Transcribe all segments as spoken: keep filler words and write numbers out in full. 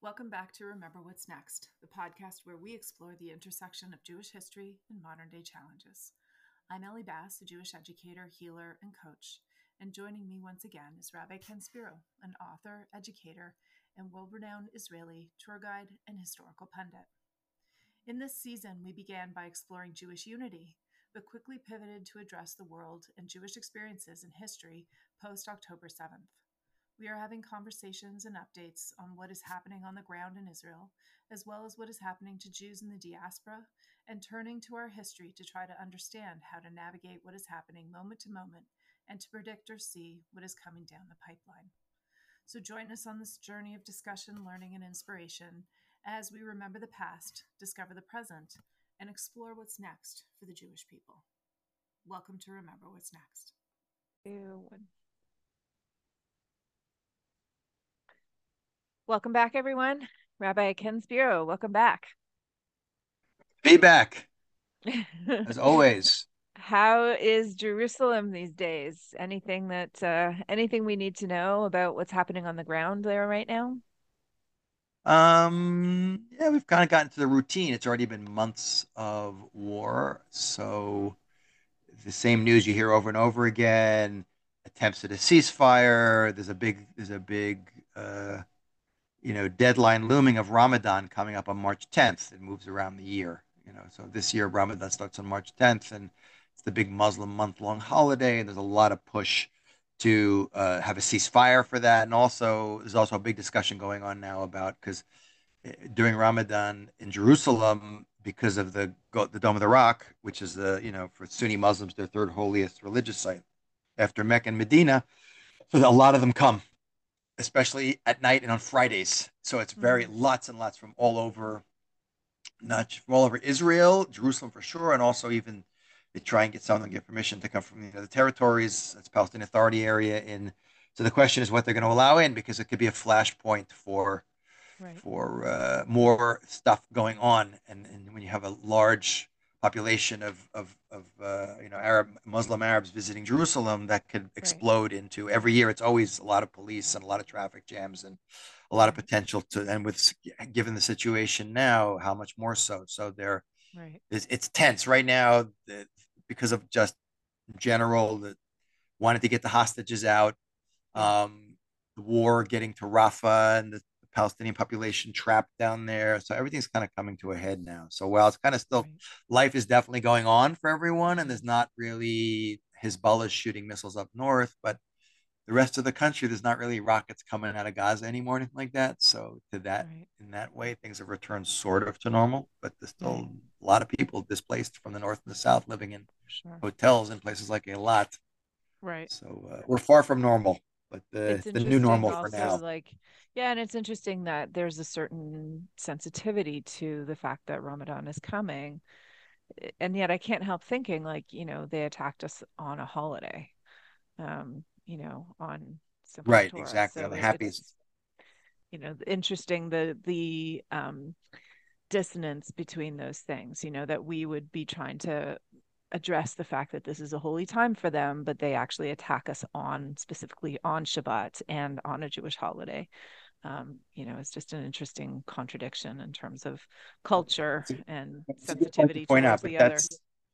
Welcome back to Remember What's Next, the podcast where we explore the intersection of Jewish history and modern day challenges. I'm Ellie Bass, a Jewish educator, healer, and coach, and joining me once again is Rabbi Ken Spiro, an author, educator, and world-renowned Israeli tour guide and historical pundit. In this season, we began by exploring Jewish unity, but quickly pivoted to address the world and Jewish experiences in history post-October seventh. We are having conversations and updates on what is happening on the ground in Israel, as well as what is happening to Jews in the diaspora, and turning to our history to try to understand how to navigate what is happening moment to moment and to predict or see what is coming down the pipeline. So join us on this journey of discussion, learning, and inspiration as we remember the past, discover the present, and explore what's next for the Jewish people. Welcome to Remember What's Next. Ew. Welcome back, everyone. Rabbi Ken Spiro, welcome back. Be back, as always. How is Jerusalem these days? Anything that uh, anything we need to know about what's happening on the ground there right now? Um, yeah, we've kind of gotten to the routine. It's already been months of war, so the same news you hear over and over again. Attempts at a ceasefire. There's a big, there's a big, uh, you know, deadline looming of Ramadan coming up on March tenth. It moves around the year, you know. So this year Ramadan starts on March tenth, and it's the big Muslim month-long holiday, and there's a lot of push to uh, have a ceasefire for that. And also, there's also a big discussion going on now about because during Ramadan in Jerusalem, because of the the Dome of the Rock, which is the you know for Sunni Muslims their third holiest religious site after Mecca and Medina, so a lot of them come, especially at night and on Fridays. So it's very Mm. lots and lots from all over, not from all over Israel, Jerusalem for sure, and also even they try and get some of them get permission to come from you know, the territories, that's Palestinian Authority area. In so the question is what they're going to allow in because it could be a flashpoint for Right. for uh, more stuff going on, and, and when you have a large population of of, of uh, you know Arab Muslim Arabs visiting Jerusalem, that could Right. explode into every year. It's always a lot of police and a lot of traffic jams and a lot of Right. potential to. And with given the situation now, how much more so? So there, Right. it's, it's tense right now the, because of just general that wanted to get the hostages out, Yeah. um, the war getting to Rafah and the Palestinian population trapped down there. So everything's kind of coming to a head now. So while it's kind of still, Right. life is definitely going on for everyone, and Mm. there's not really Hezbollah shooting missiles up north, but the rest of the country, there's not really rockets coming out of Gaza anymore, anything like that. So to that, Right. in that way, things have returned sort of to normal, but there's Right. still a lot of people displaced from the north and the south living in Sure. hotels in places like Eilat. Right. So uh, we're far from normal, but uh, It's it's the new interesting normal for also, now. like, yeah, and it's interesting that there's a certain sensitivity to the fact that Ramadan is coming. And yet I can't help thinking, like, you know, they attacked us on a holiday, um, you know, on Simchat Right, Torah. exactly. On So the it, happiest. it's, you know, interesting the the um dissonance between those things, you know, that we would be trying to address the fact that this is a holy time for them, but they actually attack us on specifically on Shabbat and on a Jewish holiday. Um, you know, it's just an interesting contradiction in terms of culture It's a, and it's a good point to sensitivity point out, towards but the other. that's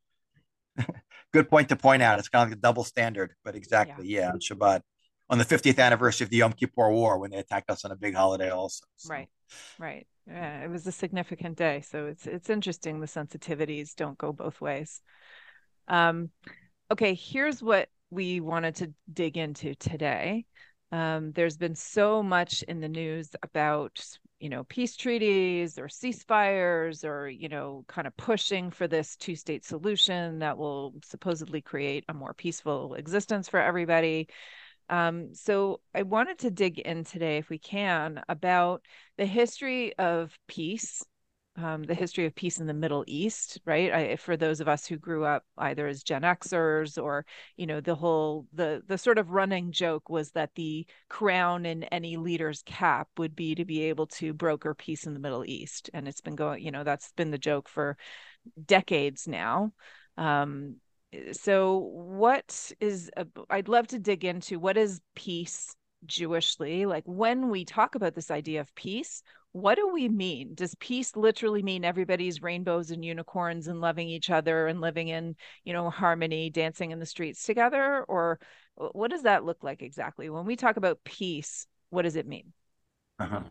good point to point out. It's kind of like a double standard, but Yeah. exactly, yeah, on Shabbat, on the fiftieth anniversary of the Yom Kippur War, when they attacked us on a big holiday, also. So, Right. Right. Yeah, it was a significant day. So it's it's interesting the sensitivities don't go both ways. Um, okay, here's what we wanted to dig into today. Um, there's been so much in the news about, you know, peace treaties or ceasefires or, you know, kind of pushing for this two-state solution that will supposedly create a more peaceful existence for everybody. Um, so I wanted to dig in today, if we can, about the history of peace, um, the history of peace in the Middle East, right? I, for those of us who grew up either as Gen Xers or, you know, the whole the the sort of running joke was that the crown in any leader's cap would be to be able to broker peace in the Middle East, and it's been going, you know, that's been the joke for decades now. Um, so what is a, I'd love to dig into what is peace Jewishly, like when we talk about this idea of peace, what do we mean? Does peace literally mean everybody's rainbows and unicorns and loving each other and living in, you know, harmony, dancing in the streets together? Or what does that look like exactly? When we talk about peace, what does it mean? Uh-huh.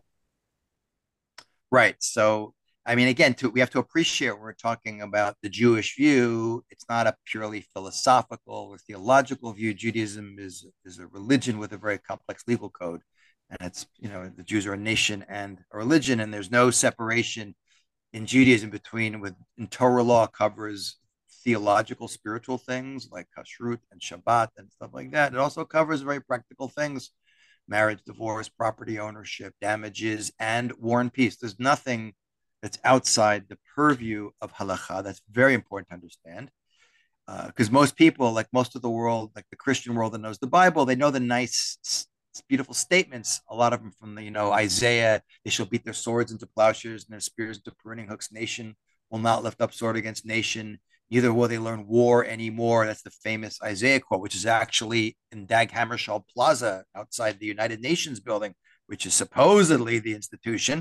Right. So, I mean, again, to, we have to appreciate when we're talking about the Jewish view. It's not a purely philosophical or theological view. Judaism is is a religion with a very complex legal code, and it's, you know, the Jews are a nation and a religion, and there's no separation in Judaism between with in Torah law covers theological, spiritual things like kashrut and Shabbat and stuff like that. It also covers very practical things: marriage, divorce, property ownership, damages, and war and peace. There's nothing that's outside the purview of halacha. That's very important to understand. Because uh, most people, like most of the world, like the Christian world that knows the Bible, they know the nice, beautiful statements. A lot of them from the, you know, Isaiah: they shall beat their swords into plowshares and their spears into pruning hooks. Nation will not lift up sword against nation. Neither will they learn war anymore. That's the famous Isaiah quote, which is actually in Dag Hammarskjöld Plaza outside the United Nations building, which is supposedly the institution.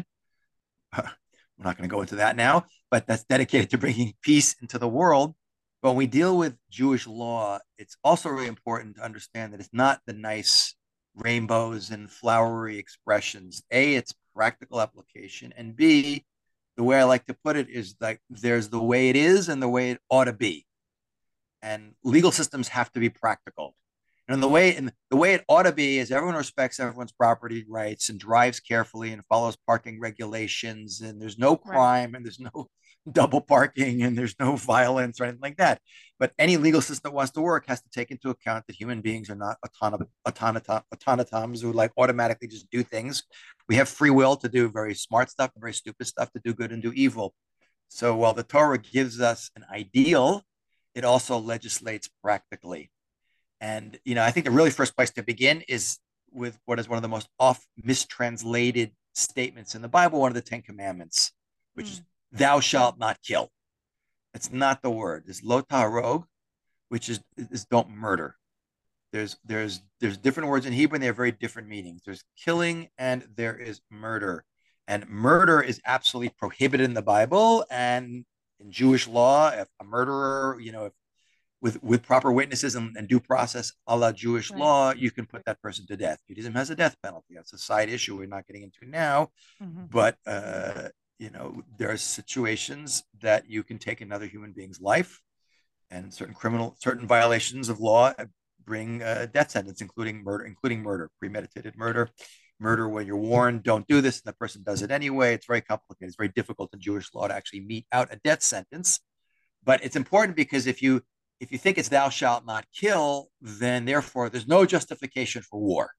We're not going to go into that now, but that's dedicated to bringing peace into the world. But when we deal with Jewish law, it's also really important to understand that it's not the nice rainbows and flowery expressions. A, it's practical application, and B, the way I like to put it is like there's the way it is and the way it ought to be. And legal systems have to be practical. And the way and the way it ought to be is everyone respects everyone's property rights and drives carefully and follows parking regulations, and there's no crime, right, and there's no double parking and there's no violence or anything like that. But any legal system that wants to work has to take into account that human beings are not autonom- autonom- automatons who like automatically just do things. We have free will to do very smart stuff and very stupid stuff, to do good and do evil. So while the Torah gives us an ideal, it also legislates practically. And, you know, I think the really first place to begin is with what is one of the most oft mistranslated statements in the Bible, one of the Ten Commandments, which mm. is thou shalt not kill. It's not the word. It's lo taharog, which is, is don't murder. There's there's there's different words in Hebrew, and they have very different meanings. There's killing and there is murder. And murder is absolutely prohibited in the Bible. And in Jewish law, if a murderer, you know, if with with proper witnesses and, and due process a la Jewish right. law, you can put that person to death. Judaism has a death penalty. That's a side issue we're not getting into now. Mm-hmm. But, uh, you know, there are situations that you can take another human being's life, and certain criminal, certain violations of law bring a death sentence, including murder, including murder, premeditated murder, murder when you're warned, don't do this, and the person does it anyway. It's very complicated. It's very difficult in Jewish law to actually mete out a death sentence. But it's important because if you If you think it's thou shalt not kill, then therefore there's no justification for war.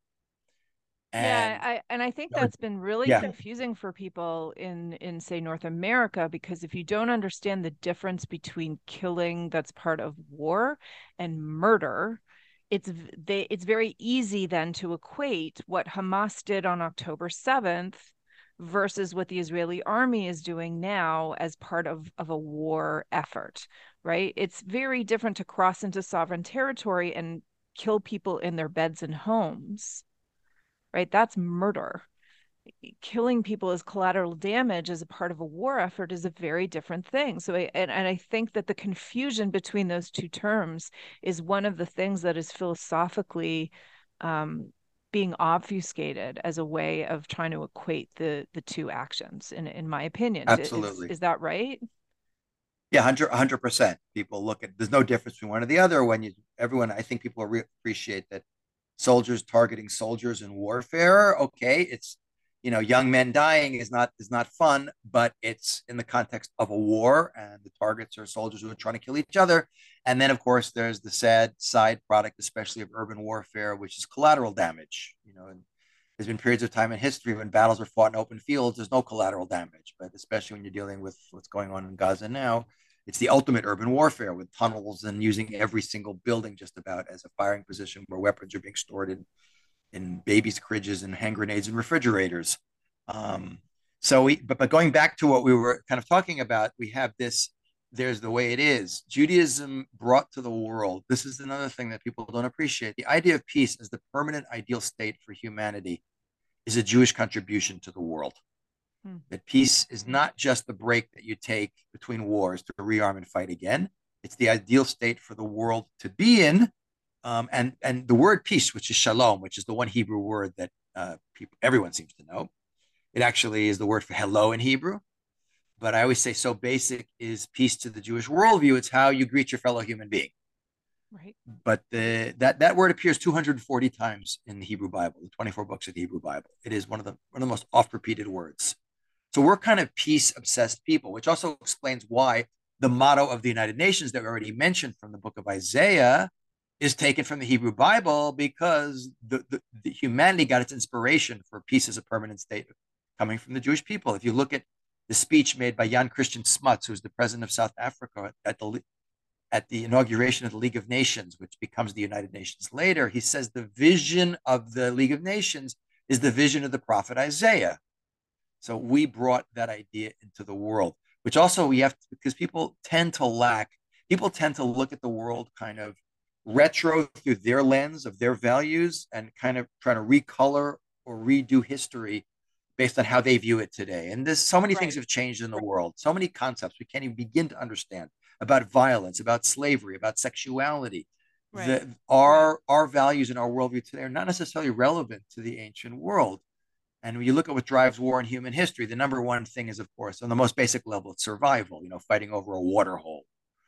And, yeah, I, and I think that's been really yeah. confusing for people in, in, say, North America, because if you don't understand the difference between killing that's part of war and murder, it's they it's very easy then to equate what Hamas did on October seventh versus what the Israeli army is doing now as part of, of a war effort, right? It's very different to cross into sovereign territory and kill people in their beds and homes, right? That's murder. Killing people as collateral damage as a part of a war effort is a very different thing. So, I, and, and I think that the confusion between those two terms is one of the things that is philosophically um, being obfuscated as a way of trying to equate the the two actions, in in my opinion. Absolutely. Is, is that right? Yeah, one hundred percent. People look at, there's no difference between one or the other. When you, everyone, I think people re- appreciate that soldiers targeting soldiers in warfare. Okay, it's, you know, young men dying is not is not fun, but it's in the context of a war, and the targets are soldiers who are trying to kill each other. And then, of course, there's the sad side product, especially of urban warfare, which is collateral damage. You know, and there's been periods of time in history when battles are fought in open fields. There's no collateral damage, but especially when you're dealing with what's going on in Gaza now, it's the ultimate urban warfare with tunnels and using every single building just about as a firing position where weapons are being stored in in babies' fridges and hand grenades and refrigerators. Um, so we, but, but going back to what we were kind of talking about, we have this, there's the way it is. Judaism brought to the world, this is another thing that people don't appreciate. The idea of peace as the permanent ideal state for humanity is a Jewish contribution to the world. Hmm. That peace is not just the break that you take between wars to rearm and fight again. It's the ideal state for the world to be in. Um, and, and the word peace, which is shalom, which is the one Hebrew word that uh, people, everyone seems to know, it actually is the word for hello in Hebrew. But I always say, so basic is peace to the Jewish worldview. It's how you greet your fellow human being. Right. But the, that, that word appears two hundred forty times in the Hebrew Bible, the twenty-four books of the Hebrew Bible. It is one of the, one of the most oft repeated words. So we're kind of peace obsessed people, which also explains why the motto of the United Nations that we already mentioned from the book of Isaiah is taken from the Hebrew Bible, because the, the, the humanity got its inspiration for peace as a permanent state coming from the Jewish people. If you look at the speech made by Jan Christian Smuts, who's the president of South Africa, at the at the inauguration of the League of Nations, which becomes the United Nations later, he says the vision of the League of Nations is the vision of the prophet Isaiah. So we brought that idea into the world, which also we have to, because people tend to lack, people tend to look at the world kind of retro through their lens of their values and kind of trying to recolor or redo history based on how they view it today. And there's so many Right. things have changed in the world, so many concepts we can't even begin to understand about violence, about slavery, about sexuality. Right. The, our, our values and our worldview today are not necessarily relevant to the ancient world. And when you look at what drives war in human history, the number one thing is, of course, on the most basic level, it's survival, you know, fighting over a water hole.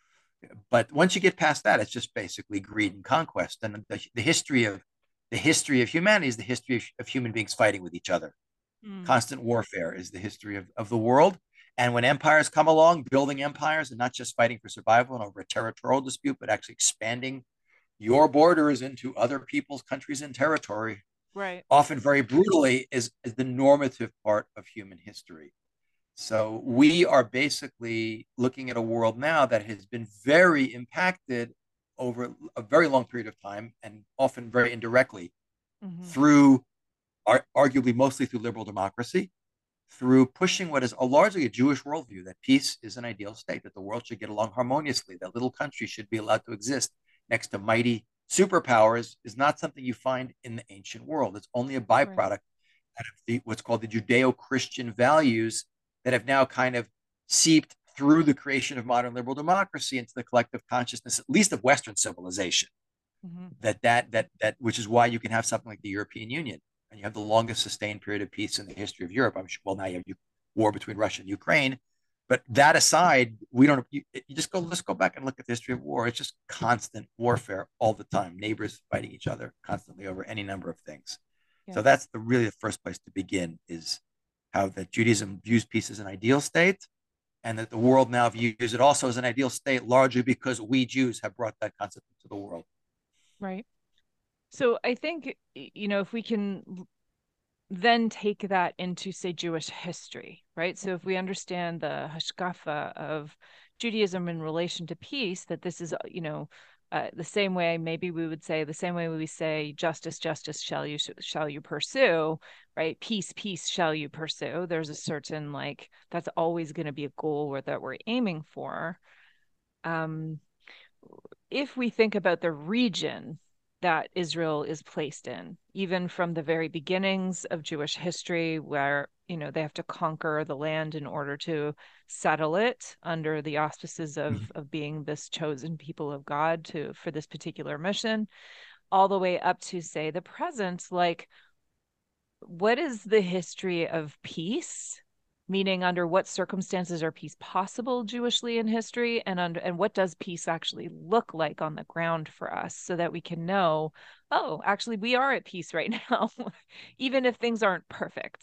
But once you get past that, it's just basically greed and conquest. And the, the history of the history of humanity is the history of, of human beings fighting with each other. Mm. Constant warfare is the history of, of the world. And when empires come along, building empires and not just fighting for survival and over a territorial dispute, but actually expanding your borders into other people's countries and territory, Right. often very brutally, is, is the normative part of human history. So we are basically looking at a world now that has been very impacted over a very long period of time, and often very indirectly, Mm-hmm. through, ar- arguably mostly through liberal democracy, through pushing what is a largely a Jewish worldview, that peace is an ideal state, that the world should get along harmoniously, that little countries should be allowed to exist next to mighty superpowers, is not something you find in the ancient world. It's only a byproduct Right. of the, what's called the Judeo-Christian values that have now kind of seeped through the creation of modern liberal democracy into the collective consciousness, at least of Western civilization. Mm-hmm. That that that that which is why you can have something like the European Union, and you have the longest sustained period of peace in the history of Europe. I'm sure, well, now you have war between Russia and Ukraine, but that aside, we don't. You, you just go. Let's go back and look at the history of war. It's just constant warfare all the time. Neighbors fighting each other constantly over any number of things. Yeah. So that's the really the first place to begin, is how that Judaism views peace as an ideal state, and that the world now views it also as an ideal state, largely because we Jews have brought that concept into the world. Right. So I think, you know, if we can then take that into, say, Jewish history, right? So if we understand the hashkafa of Judaism in relation to peace, that this is, you know, uh, the same way, maybe we would say the same way we say justice, justice shall you shall you pursue, right? Peace, peace shall you pursue. There's a certain, like, that's always going to be a goal where that we're aiming for. Um, if we think about the region that Israel is placed in, even from the very beginnings of Jewish history, where, you know, they have to conquer the land in order to settle it under the auspices of, of being this chosen people of God to for this particular mission, all the way up to, say, the present, like, what is the history of peace? Meaning, under what circumstances are peace possible Jewishly in history, and under and what does peace actually look like on the ground for us, so that we can know, oh, actually we are at peace right now, even if things aren't perfect.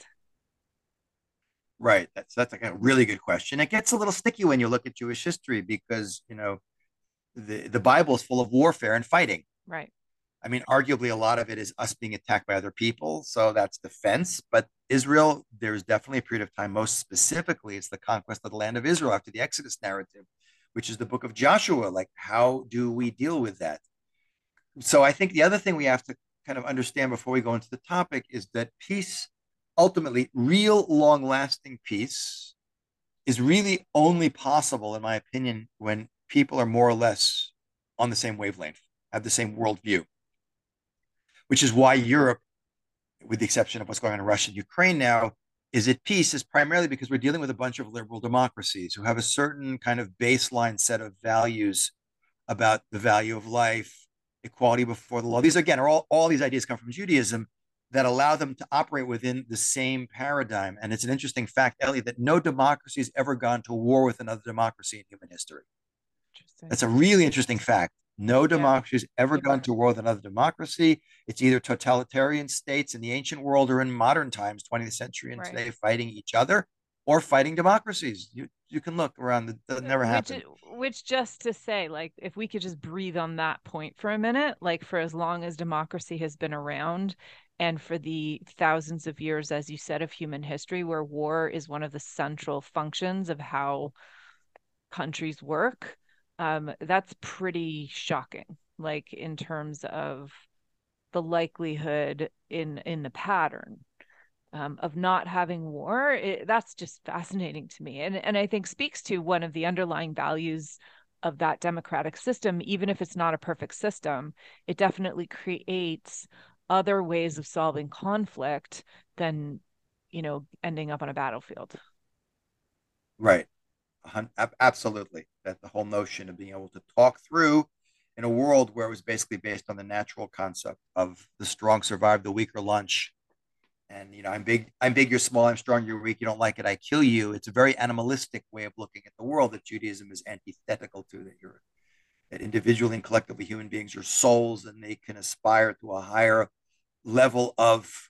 Right. That's that's like a really good question. It gets a little sticky when you look at Jewish history, because, you know, the the Bible is full of warfare and fighting. Right. I mean, arguably a lot of it is us being attacked by other people, so that's defense. But Israel, there's definitely a period of time. Most specifically, it's the conquest of the land of Israel after the Exodus narrative, which is the book of Joshua. Like, how do we deal with that? So I think the other thing we have to kind of understand before we go into the topic is that peace, ultimately, real long lasting peace, is really only possible, in my opinion, when people are more or less on the same wavelength, have the same worldview, which is why Europe, with the exception of what's going on in Russia and Ukraine now, is at peace is primarily because we're dealing with a bunch of liberal democracies who have a certain kind of baseline set of values about the value of life, equality before the law. These, again, are all, all these ideas come from Judaism that allow them to operate within the same paradigm. And it's an interesting fact, Ellie, that no democracy has ever gone to war with another democracy in human history. That's a really interesting fact. No democracy has ever yeah. gone to war with another democracy. It's either totalitarian states in the ancient world or in modern times, twentieth century and right. today, fighting each other or fighting democracies. You you can look around. That never which, happened. Which, just to say, like, if we could just breathe on that point for a minute, like, for as long as democracy has been around, and for the thousands of years, as you said, of human history, where war is one of the central functions of how countries work, um, that's pretty shocking, like, in terms of the likelihood in in the pattern um, of not having war. It, that's just fascinating to me, and and I think speaks to one of the underlying values of that democratic system. Even if it's not a perfect system, it definitely creates other ways of solving conflict than, you know, ending up on a battlefield. Right. Absolutely. That the whole notion of being able to talk through in a world where it was basically based on the natural concept of the strong survive, the weaker lunch. And, you know, I'm big, I'm big, you're small, I'm strong, you're weak, you don't like it, I kill you. It's a very animalistic way of looking at the world that Judaism is antithetical to, that you're, that individually and collectively human beings are souls and they can aspire to a higher level of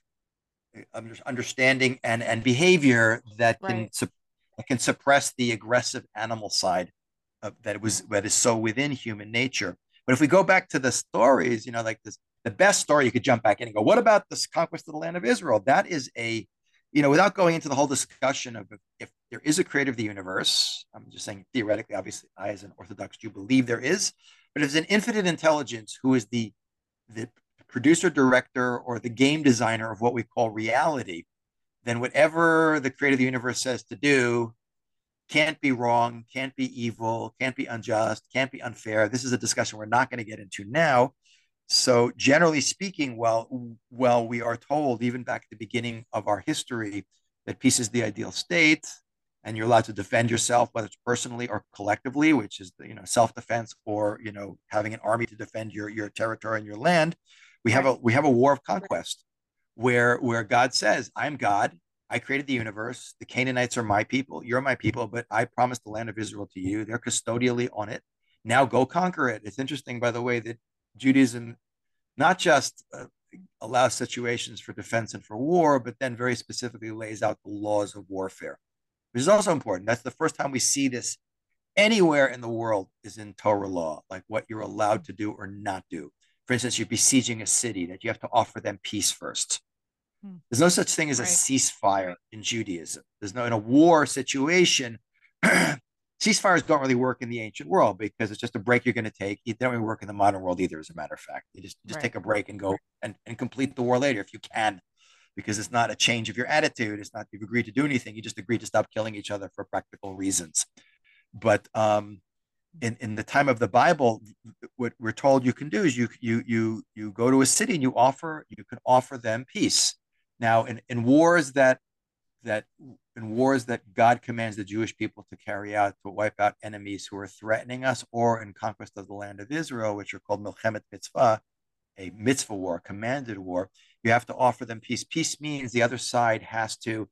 understanding and, and behavior that can right. su- can suppress the aggressive animal side of, that was that is so within human nature. But if we go back to the stories, you know, like this, the best story, you could jump back in and go, what about this conquest of the land of Israel? That is a, you know, without going into the whole discussion of if, if there is a creator of the universe, I'm just saying theoretically, obviously, I as an Orthodox Jew believe there is, but if there's an infinite intelligence who is the the producer, director, or the game designer of what we call reality, then whatever the creator of the universe says to do can't be wrong, can't be evil, can't be unjust, can't be unfair. This is a discussion we're not going to get into now. So generally speaking, well, well, we are told, even back at the beginning of our history, that peace is the ideal state, and you're allowed to defend yourself, whether it's personally or collectively, which is, you know, self-defense, or, you know, having an army to defend your, your territory and your land. We have a we have a war of conquest where where God says, I'm God. I created the universe. The Canaanites are my people. You're my people, but I promised the land of Israel to you. They're custodially on it. Now go conquer it. It's interesting, by the way, that Judaism not just uh, allows situations for defense and for war, but then very specifically lays out the laws of warfare, which is also important. That's the first time we see this anywhere in the world is in Torah law, like what you're allowed to do or not do. For instance, you're besieging a city, that you have to offer them peace first. There's no such thing as right. a ceasefire in Judaism. There's no, in a war situation, ceasefires don't really work in the ancient world because it's just a break you're going to take. They don't really work in the modern world either, as a matter of fact. You just, just right. take a break and go and, and complete the war later if you can, because it's not a change of your attitude. It's not you've agreed to do anything. You just agreed to stop killing each other for practical reasons. But um, in, in the time of the Bible, what we're told you can do is you you you you go to a city and you offer you can offer them peace. Now, in, in wars that that in wars that God commands the Jewish people to carry out to wipe out enemies who are threatening us, or in conquest of the land of Israel, which are called Milchemet Mitzvah, a mitzvah war, commanded war, you have to offer them peace. Peace means the other side has to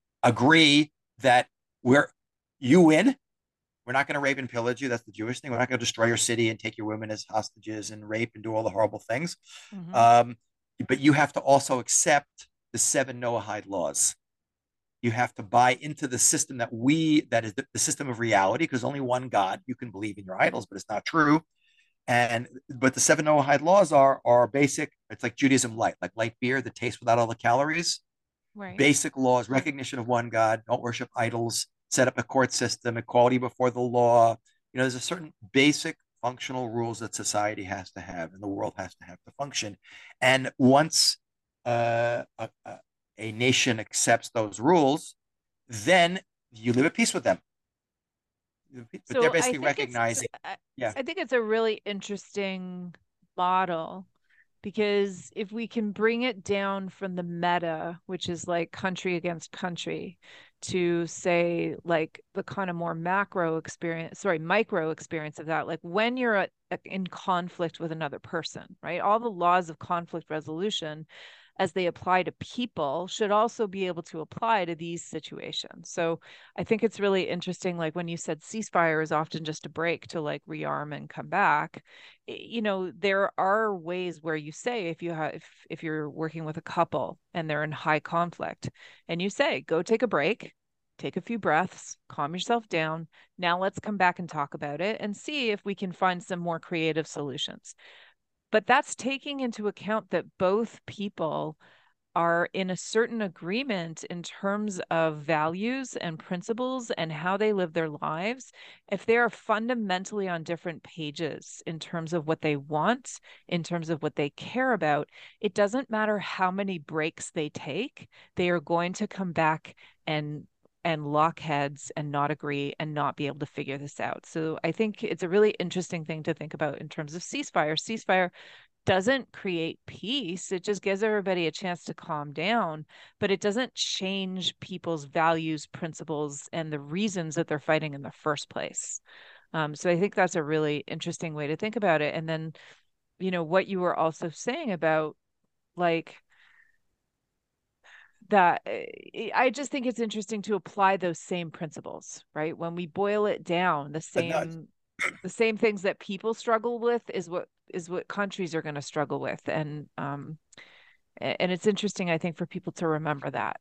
agree that we're you win. We're not going to rape and pillage you. That's the Jewish thing. We're not going to destroy your city and take your women as hostages and rape and do all the horrible things. Mm-hmm. Um, but you have to also accept the seven Noahide laws. You have to buy into the system that we, that is the, the system of reality, because only one God. You can believe in your idols, but it's not true. And, but the seven Noahide laws are, are basic. It's like Judaism light, like light beer, the taste without all the calories. Right. Basic laws, recognition of one God, don't worship idols, set up a court system, equality before the law. You know, there's a certain basic functional rules that society has to have and the world has to have to function. And once uh, a, a nation accepts those rules, then you live at peace with them. But so they're basically recognizing. I, yeah. I think it's a really interesting model Because if we can bring it down from the meta, which is like country against country, to say like the kind of more macro experience, sorry, micro experience of that, like when you're at, in conflict with another person, right? All the laws of conflict resolution as they apply to people should also be able to apply to these situations. So I think it's really interesting, like when you said ceasefire is often just a break to like rearm and come back. You know, there are ways where you say if you have if, if you're working with a couple and they're in high conflict and you say, go take a break, take a few breaths, calm yourself down. Now let's come back and talk about it and see if we can find some more creative solutions. But that's taking into account that both people are in a certain agreement in terms of values and principles and how they live their lives. If they are fundamentally on different pages in terms of what they want, in terms of what they care about, it doesn't matter how many breaks they take, they are going to come back and and lock heads and not agree and not be able to figure this out. So I think it's a really interesting thing to think about in terms of ceasefire. Ceasefire doesn't create peace. It just gives everybody a chance to calm down, but it doesn't change people's values, principles, and the reasons that they're fighting in the first place. Um, so I think that's a really interesting way to think about it. And then, you know, what you were also saying about like, that I just think it's interesting to apply those same principles, right? When we boil it down, the same the same things that people struggle with is what is what countries are going to struggle with. And um and it's interesting, I think, for people to remember that.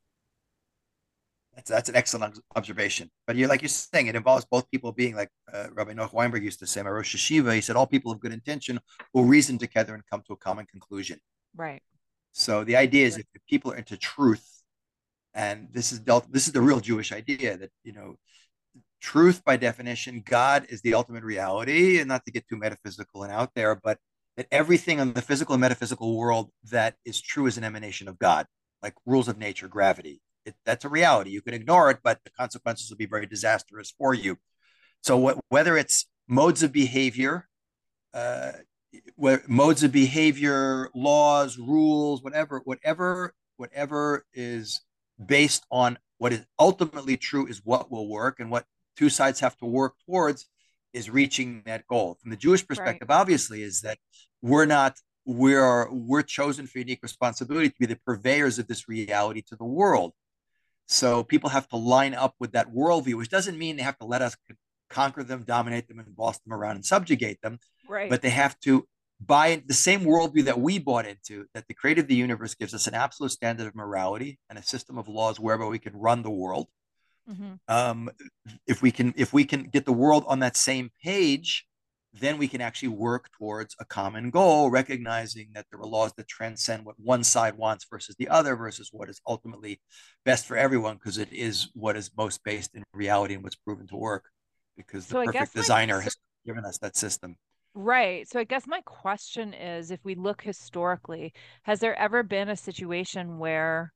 That's that's an excellent observation. But you're like you're saying, it involves both people being like uh, Rabbi Noach Weinberg used to say, my Rosh Hashiva, he said, all people of good intention will reason together and come to a common conclusion. Right. So the idea is if people are into truth, and this is dealt, this is the real Jewish idea that, you know, truth by definition, God is the ultimate reality, and not to get too metaphysical and out there, but that everything in the physical and metaphysical world that is true is an emanation of God, like rules of nature, gravity. It, that's a reality. You can ignore it, but the consequences will be very disastrous for you. So what, whether it's modes of behavior, uh, where modes of behavior, laws, rules, whatever, whatever, whatever is based on what is ultimately true is what will work, and what two sides have to work towards is reaching that goal. From the Jewish perspective, right, obviously, is that we're not we're we're chosen for unique responsibility to be the purveyors of this reality to the world. So people have to line up with that worldview, which doesn't mean they have to let us conquer them, dominate them, and boss them around and subjugate them. Right. But they have to buy the same worldview that we bought into, that the creator of the universe gives us an absolute standard of morality and a system of laws whereby we can run the world. Mm-hmm. Um, if we can, if we can get the world on that same page, then we can actually work towards a common goal, recognizing that there are laws that transcend what one side wants versus the other, versus what is ultimately best for everyone, because it is what is most based in reality and what's proven to work, because the so perfect designer my, has given us that system. Right. So I guess my question is, if we look historically, has there ever been a situation where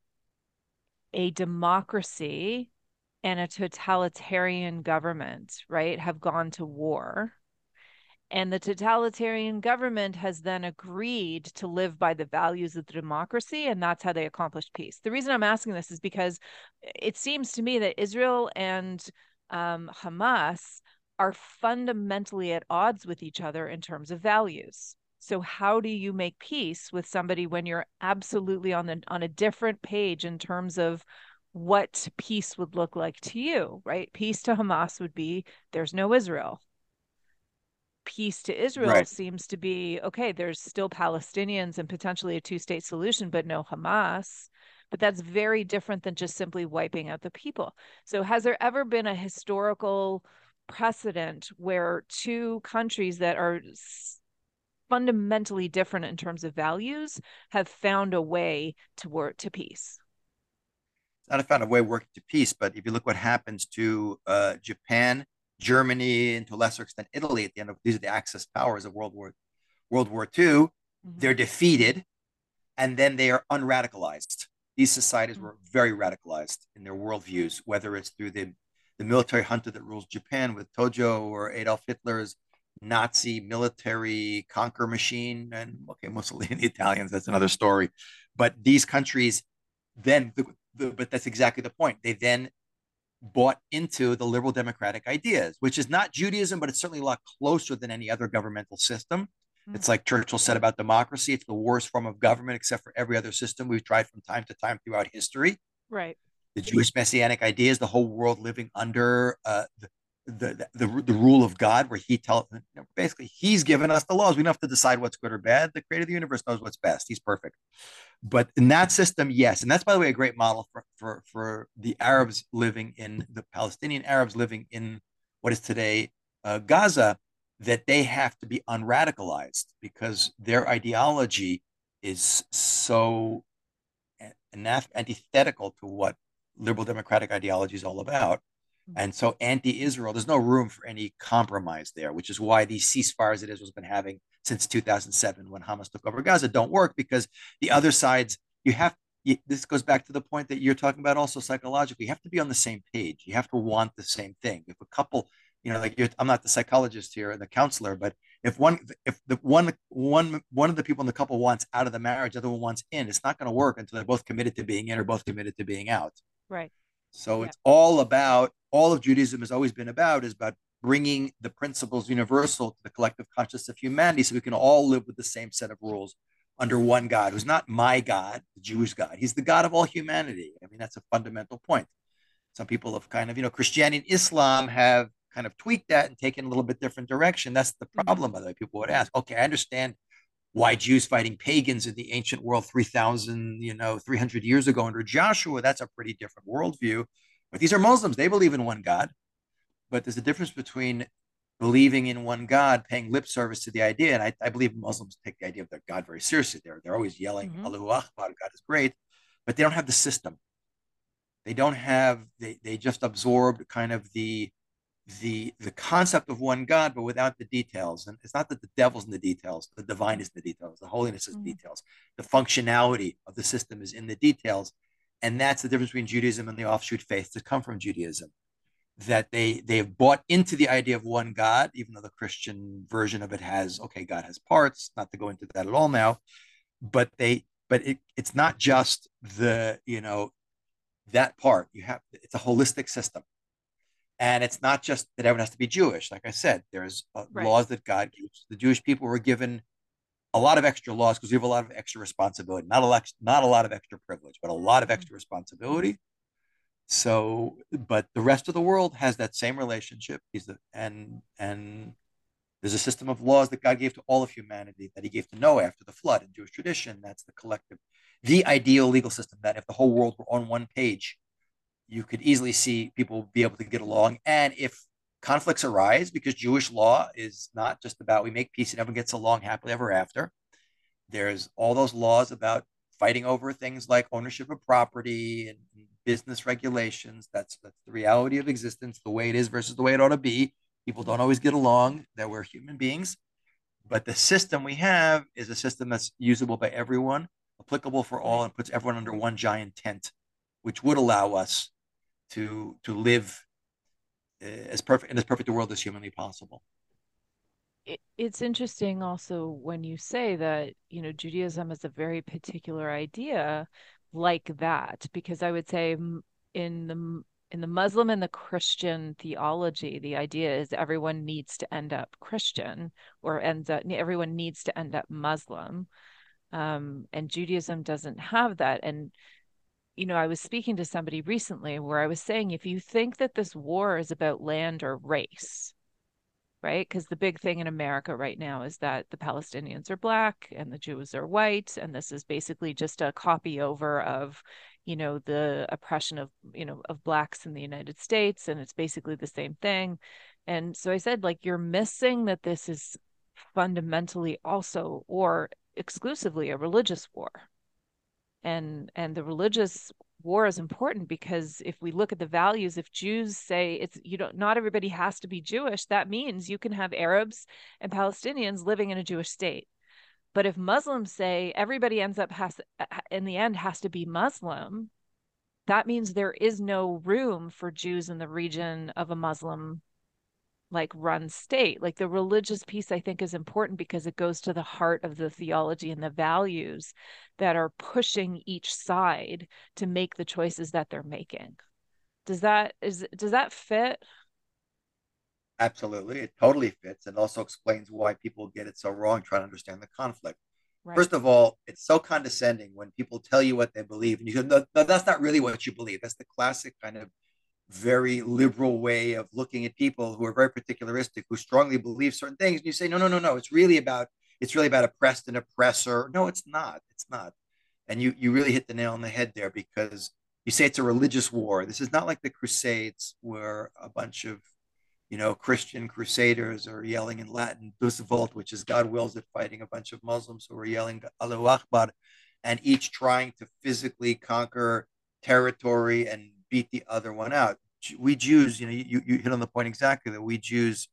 a democracy and a totalitarian government, right, have gone to war, and the totalitarian government has then agreed to live by the values of the democracy, and that's how they accomplished peace? The reason I'm asking this is because it seems to me that Israel and um, Hamas are fundamentally at odds with each other in terms of values. So how do you make peace with somebody when you're absolutely on the on a different page in terms of what peace would look like to you, right? Peace to Hamas would be there's no Israel. Peace to Israel right. seems to be, okay, there's still Palestinians and potentially a two-state solution, but no Hamas. But that's very different than just simply wiping out the people. So has there ever been a historical precedent where two countries that are fundamentally different in terms of values have found a way to work to peace? Not found a way working to peace, but if you look what happens to uh, Japan, Germany, and to a lesser extent Italy at the end of these are the Axis powers of World War World War Two, mm-hmm. they're defeated, and then they are unradicalized. These societies mm-hmm. were very radicalized in their worldviews, whether it's through the the military junta that rules Japan with Tojo, or Adolf Hitler's Nazi military conquer machine. And okay, Mussolini, the Italians, that's another story. But these countries then, the, the, but that's exactly the point. They then bought into the liberal democratic ideas, which is not Judaism, but it's certainly a lot closer than any other governmental system. Mm. It's like Churchill said about democracy, it's the worst form of government, except for every other system we've tried from time to time throughout history. Right. The Jewish messianic idea is the whole world living under uh, the, the, the, the rule of God, where he tells, you know, basically, he's given us the laws. We don't have to decide what's good or bad. The creator of the universe knows what's best. He's perfect. But in that system, yes. And that's, by the way, a great model for, for, for the Arabs living in, the Palestinian Arabs living in what is today uh, Gaza, that they have to be unradicalized because their ideology is so antithetical to what liberal democratic ideology is all about. And so anti-Israel, there's no room for any compromise there, which is why these ceasefires that Israel's been having since two thousand seven when Hamas took over Gaza don't work, because the other sides, you have, you, this goes back to the point that you're talking about also psychologically, you have to be on the same page. You have to want the same thing. If a couple, you know, like you're, I'm not the psychologist here, the counselor, but if one, if the one, one, one of the people in the couple wants out of the marriage, the other one wants in, it's not going to work until they're both committed to being in or both committed to being out. Right. So yeah. It's all about, all of Judaism has always been about, is about bringing the principles universal to the collective consciousness of humanity so we can all live with the same set of rules under one God, who's not my God, the Jewish God. He's the God of all humanity. I mean, that's a fundamental point. Some people have kind of, you know, Christianity and Islam have kind of tweaked that and taken a little bit different direction. That's the problem, mm-hmm. by the way. People would ask, okay, I understand why Jews fighting pagans in the ancient world three thousand, you know, three hundred years ago under Joshua, that's a pretty different worldview. But these are Muslims. They believe in one God. But there's a difference between believing in one God, paying lip service to the idea. And I, I believe Muslims take the idea of their God very seriously. They're, they're always yelling, mm-hmm. Allahu Akbar, God is great. But they don't have the system. They don't have, they, they just absorbed kind of the, the the concept of one God, but without the details. And it's not that the devil's in the details, the divine is in the details, the holiness is in the mm. details, the functionality of the system is in the details. And that's the difference between Judaism and the offshoot faiths that come from Judaism, that they they have bought into the idea of one God, even though the Christian version of it has, okay, God has parts, not to go into that at all now, but they but it, it's not just the, you know, that part. You have, it's a holistic system. And it's not just that everyone has to be Jewish. Like I said, there's uh, right. laws that God gives. The Jewish people were given a lot of extra laws because we have a lot of extra responsibility. Not a lot, not a lot of extra privilege, but a lot of extra responsibility. So, but the rest of the world has that same relationship. He's the, and and there's a system of laws that God gave to all of humanity that He gave to Noah after the flood in Jewish tradition. That's the collective, the ideal legal system. That if the whole world were on one page, you could easily see people be able to get along. And if conflicts arise, because Jewish law is not just about we make peace and everyone gets along happily ever after. There's all those laws about fighting over things like ownership of property and business regulations. That's, that's the reality of existence, the way it is versus the way it ought to be. People don't always get along, that we're human beings. But the system we have is a system that's usable by everyone, applicable for all, and puts everyone under one giant tent, which would allow us to to live as perfect in as perfect a world as humanly possible. It, it's interesting also when you say that, you know, Judaism is a very particular idea like that, because I would say in the in the Muslim and the Christian theology, the idea is everyone needs to end up Christian, or ends up everyone needs to end up Muslim, um, and Judaism doesn't have that. And you know, I was speaking to somebody recently where I was saying, if you think that this war is about land or race, right? Because the big thing in America right now is that the Palestinians are black and the Jews are white. And this is basically just a copy over of, you know, the oppression of, you know, of blacks in the United States. And it's basically the same thing. And so I said, like, you're missing that this is fundamentally also or exclusively a religious war. And and the religious war is important because if we look at the values, if Jews say it's, you don't, not everybody has to be Jewish, that means you can have Arabs and Palestinians living in a Jewish state. But if Muslims say everybody ends up has in the end has to be Muslim, that means there is no room for Jews in the region of a Muslim like run state. Like the religious piece, I think, is important because it goes to the heart of the theology and the values that are pushing each side to make the choices that they're making. Does that is does that fit? Absolutely. It totally fits. And also explains why people get it so wrong trying to understand the conflict. Right. First of all, it's so condescending when people tell you what they believe, and you go, no, no, that's not really what you believe. That's the classic kind of very liberal way of looking at people who are very particularistic, who strongly believe certain things. And you say, no, no, no, no. It's really about it's really about oppressed and oppressor. No, it's not. It's not. And you you really hit the nail on the head there, because you say it's a religious war. This is not like the Crusades where a bunch of you know, Christian crusaders are yelling in Latin, Dus Volt, which is God wills it, fighting a bunch of Muslims who are yelling Allahu Akbar, and each trying to physically conquer territory and beat the other one out. We Jews, you know, you, you hit on the point exactly that we Jews,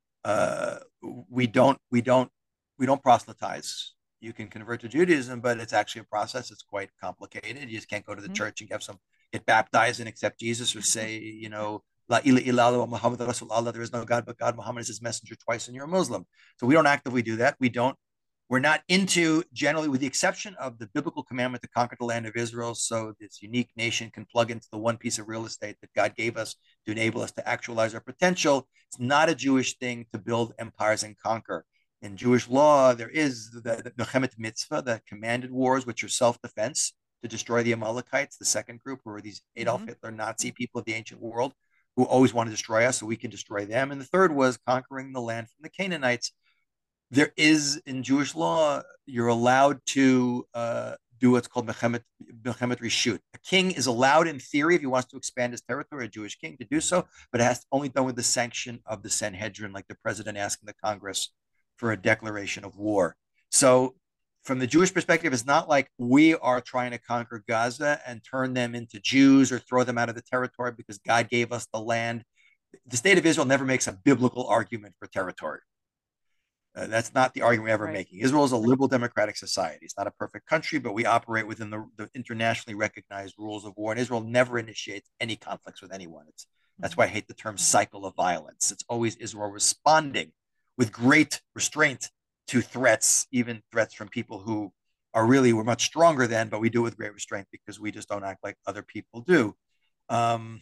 uh, we don't, we don't, we don't proselytize. You can convert to Judaism, but it's actually a process. It's quite complicated. You just can't go to the mm-hmm. church and have some get baptized and accept Jesus, or say, you know, La ilaha illallah Muhammad Rasulullah, there is no God but God, Muhammad is his messenger twice, and you're a Muslim. So we don't actively do that. We don't, we're not into, generally, with the exception of the biblical commandment to conquer the land of Israel, so this unique nation can plug into the one piece of real estate that God gave us to enable us to actualize our potential. It's not a Jewish thing to build empires and conquer. In Jewish law, there is the, the Mechemet Mitzvah, the commanded wars, which are self-defense to destroy the Amalekites, the second group, who are these Adolf mm-hmm. Hitler Nazi people of the ancient world, who always want to destroy us so we can destroy them. And the third was conquering the land from the Canaanites. There is, in Jewish law, you're allowed to uh, do what's called Mechemet, Mechemet Reshut. A king is allowed, in theory, if he wants to expand his territory, a Jewish king, to do so, but it has to only done with the sanction of the Sanhedrin, like the president asking the Congress for a declaration of war. So from the Jewish perspective, it's not like we are trying to conquer Gaza and turn them into Jews or throw them out of the territory because God gave us the land. The state of Israel never makes a biblical argument for territory. Uh, that's not the argument we're ever right. making. Israel is a liberal democratic society. It's not a perfect country, but we operate within the, the internationally recognized rules of war. And Israel never initiates any conflicts with anyone. It's, that's why I hate the term cycle of violence. It's always Israel responding with great restraint to threats, even threats from people who are really, we're much stronger than, but we do it with great restraint because we just don't act like other people do. Um,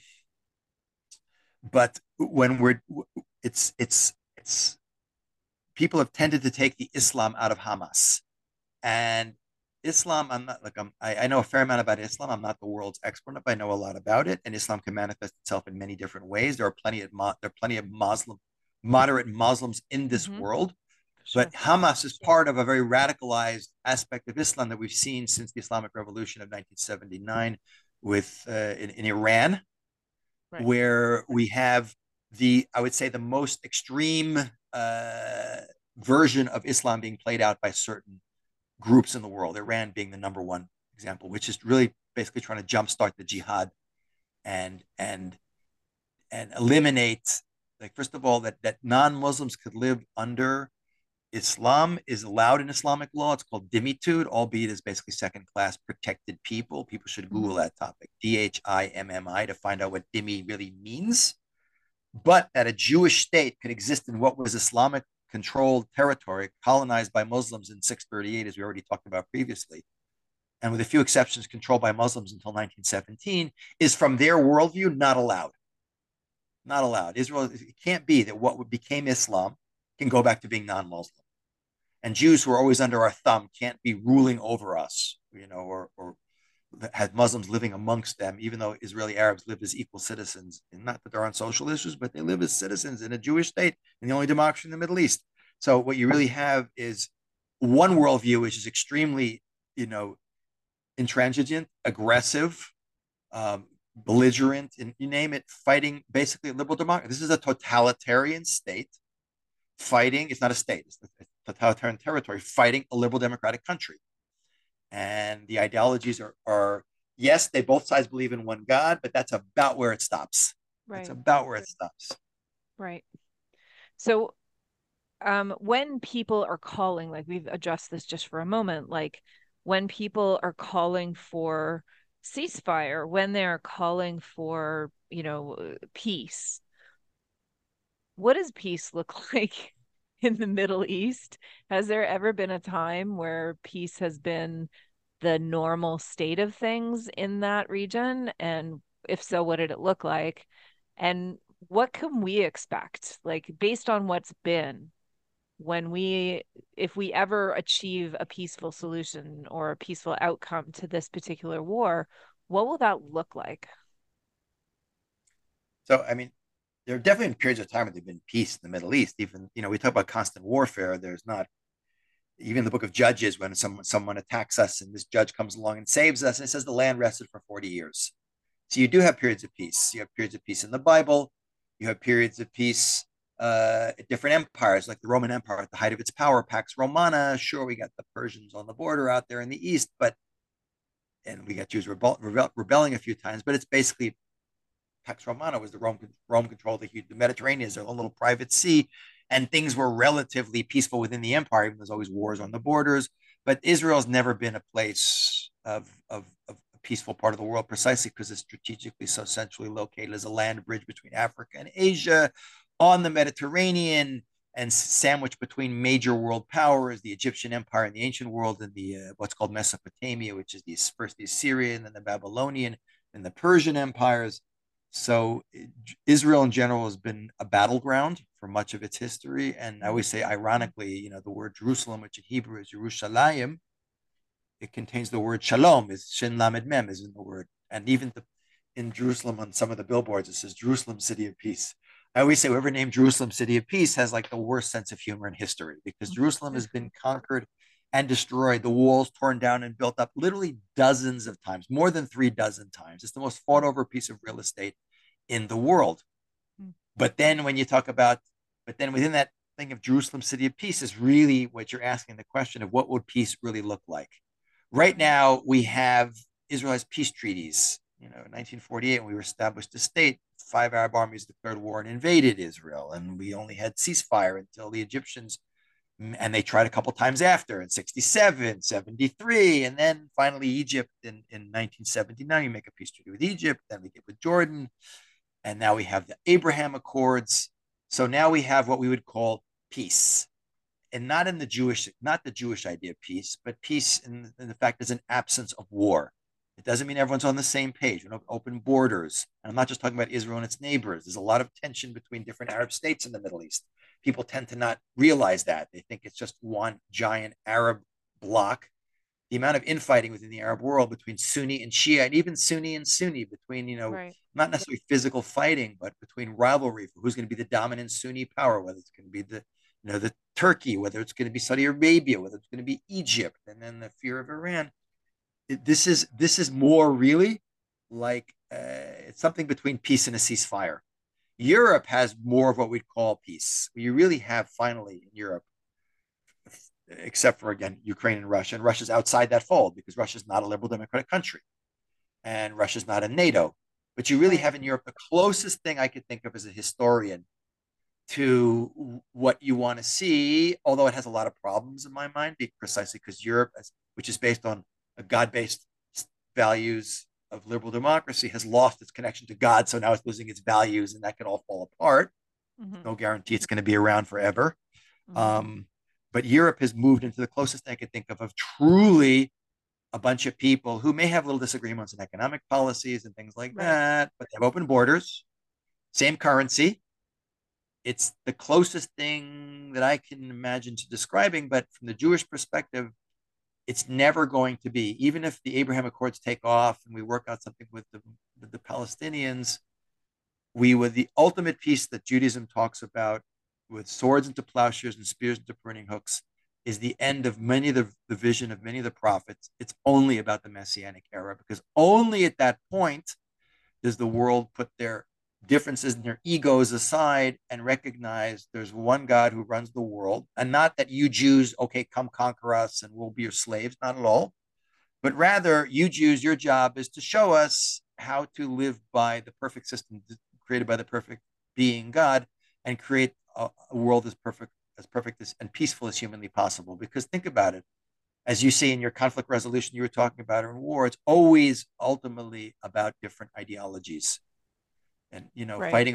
but when we're, it's, it's, it's, people have tended to take the Islam out of Hamas. And Islam, I'm not like, I'm, I, I know a fair amount about Islam. I'm not the world's expert, but I know a lot about it. And Islam can manifest itself in many different ways. There are plenty of, there are plenty of Muslim, moderate Muslims in this mm-hmm. world. Sure. But Hamas is part of a very radicalized aspect of Islam that we've seen since the Islamic Revolution of nineteen seventy-nine with uh, in, in Iran, right. where we have the, I would say, the most extreme uh, version of Islam being played out by certain groups in the world, Iran being the number one example, which is really basically trying to jumpstart the jihad and and and eliminate, like, first of all, that that non-Muslims could live under Islam is allowed in Islamic law. It's called dhimmitud, albeit as basically second-class protected people. People should Google mm-hmm. that topic, D H I M M I, to find out what dhimmi really means. But that a Jewish state could exist in what was Islamic-controlled territory, colonized by Muslims in six thirty-eight, as we already talked about previously, and with a few exceptions controlled by Muslims until nineteen seventeen, is from their worldview not allowed. Not allowed. Israel, it can't be that what became Islam can go back to being non-Muslim. And Jews who are always under our thumb can't be ruling over us, you know, or, or had Muslims living amongst them, even though Israeli Arabs live as equal citizens. And not that they're on social issues, but they live as citizens in a Jewish state, in the only democracy in the Middle East. So what you really have is one worldview, which is extremely, you know, intransigent, aggressive, um, belligerent, and you name it, fighting basically a liberal democracy. This is a totalitarian state fighting, it's not a state, it's a totalitarian territory fighting a liberal democratic country. And the ideologies are, are, yes, they both sides believe in one God, but that's about where it stops. Right. It's about where it stops. Right. So um, when people are calling, like we've addressed this just for a moment, like when people are calling for ceasefire, when they're calling for, you know, peace, what does peace look like in the Middle East? Has there ever been a time where peace has been the normal state of things in that region? And if so, what did it look like? And what can we expect, like based on what's been, when we, if we ever achieve a peaceful solution or a peaceful outcome to this particular war, what will that look like? So, I mean, there have definitely been periods of time where there's been peace in the Middle East. Even, you know, we talk about constant warfare. There's not, even the book of Judges, when someone someone attacks us and this judge comes along and saves us, and it says the land rested for forty years. So you do have periods of peace. You have periods of peace in the Bible. You have periods of peace uh, at different empires, like the Roman Empire at the height of its power, Pax Romana. Sure, we got the Persians on the border out there in the east, but and we got Jews rebel, rebel, rebelling a few times, but it's basically Pax Romana was the Rome, Rome controlled the, the Mediterranean as their own little private sea, and things were relatively peaceful within the empire. Even there's always wars on the borders, but Israel's never been a place of, of, of a peaceful part of the world, precisely because it's strategically so centrally located as a land bridge between Africa and Asia, on the Mediterranean, and sandwiched between major world powers, the Egyptian Empire in the ancient world, and the uh, what's called Mesopotamia, which is the first the Assyrian, then the Babylonian, and the Persian empires. So Israel in general has been a battleground for much of its history. And I always say, ironically, you know, the word Jerusalem, which in Hebrew is Yerushalayim, it contains the word shalom, is shin lamed mem is in the word. And even the, in Jerusalem, on some of the billboards, it says Jerusalem, city of peace. I always say whoever named Jerusalem, city of peace, has like the worst sense of humor in history, because Jerusalem has been conquered and destroyed, the walls torn down and built up literally dozens of times, more than three dozen times. It's the most fought over piece of real estate in the world. But then when you talk about, but then within that thing of Jerusalem, city of peace, is really what you're asking the question of, what would peace really look like? Right now, we have Israel has peace treaties. You know, in nineteen forty-eight, when we were established a state, five Arab armies declared war and invaded Israel. And we only had ceasefire until the Egyptians, and they tried a couple times after in sixty-seven, seventy-three, and then finally Egypt in, in nineteen seventy-nine, you make a peace treaty with Egypt, then we get with Jordan, and now we have the Abraham Accords. So now we have what we would call peace, and not in the Jewish, not the Jewish idea of peace, but peace in, in the fact there's an absence of war. It doesn't mean everyone's on the same page. We don't have open borders. And I'm not just talking about Israel and its neighbors. There's a lot of tension between different Arab states in the Middle East. People tend to not realize that. They think it's just one giant Arab bloc. The amount of infighting within the Arab world between Sunni and Shia, and even Sunni and Sunni, between, you know, right. not necessarily physical fighting, but between rivalry for who's going to be the dominant Sunni power, whether it's going to be the, you know, the Turkey, whether it's going to be Saudi Arabia, whether it's going to be Egypt, and then the fear of Iran. This is this is more really like uh, it's something between peace and a ceasefire. Europe has more of what we'd call peace. You really have finally in Europe, except for, again, Ukraine and Russia, and Russia's outside that fold because Russia's not a liberal democratic country and Russia's not in NATO. But you really have in Europe the closest thing I could think of as a historian to what you want to see, although it has a lot of problems in my mind, precisely because Europe, which is based on a God-based values of liberal democracy, has lost its connection to God. So now it's losing its values, and that could all fall apart. Mm-hmm. No guarantee it's going to be around forever. Mm-hmm. Um, but Europe has moved into the closest thing I could think of, of truly a bunch of people who may have little disagreements in economic policies and things like right. that, but they have open borders, same currency. It's the closest thing that I can imagine to describing, but from the Jewish perspective, it's never going to be, even if the Abraham Accords take off and we work out something with the, with the Palestinians, we would, the ultimate peace that Judaism talks about with swords into plowshares and spears into pruning hooks is the end of many of the, the vision of many of the prophets. It's only about the Messianic era, because only at that point does the world put their differences and their egos aside and recognize there's one God who runs the world, and not that you Jews, okay, come conquer us and we'll be your slaves, not at all, but rather you Jews, your job is to show us how to live by the perfect system created by the perfect being God, and create a, a world as perfect, as perfect as, and peaceful as humanly possible. Because think about it, as you see in your conflict resolution you were talking about in war, it's always ultimately about different ideologies. And, you know, right. fighting over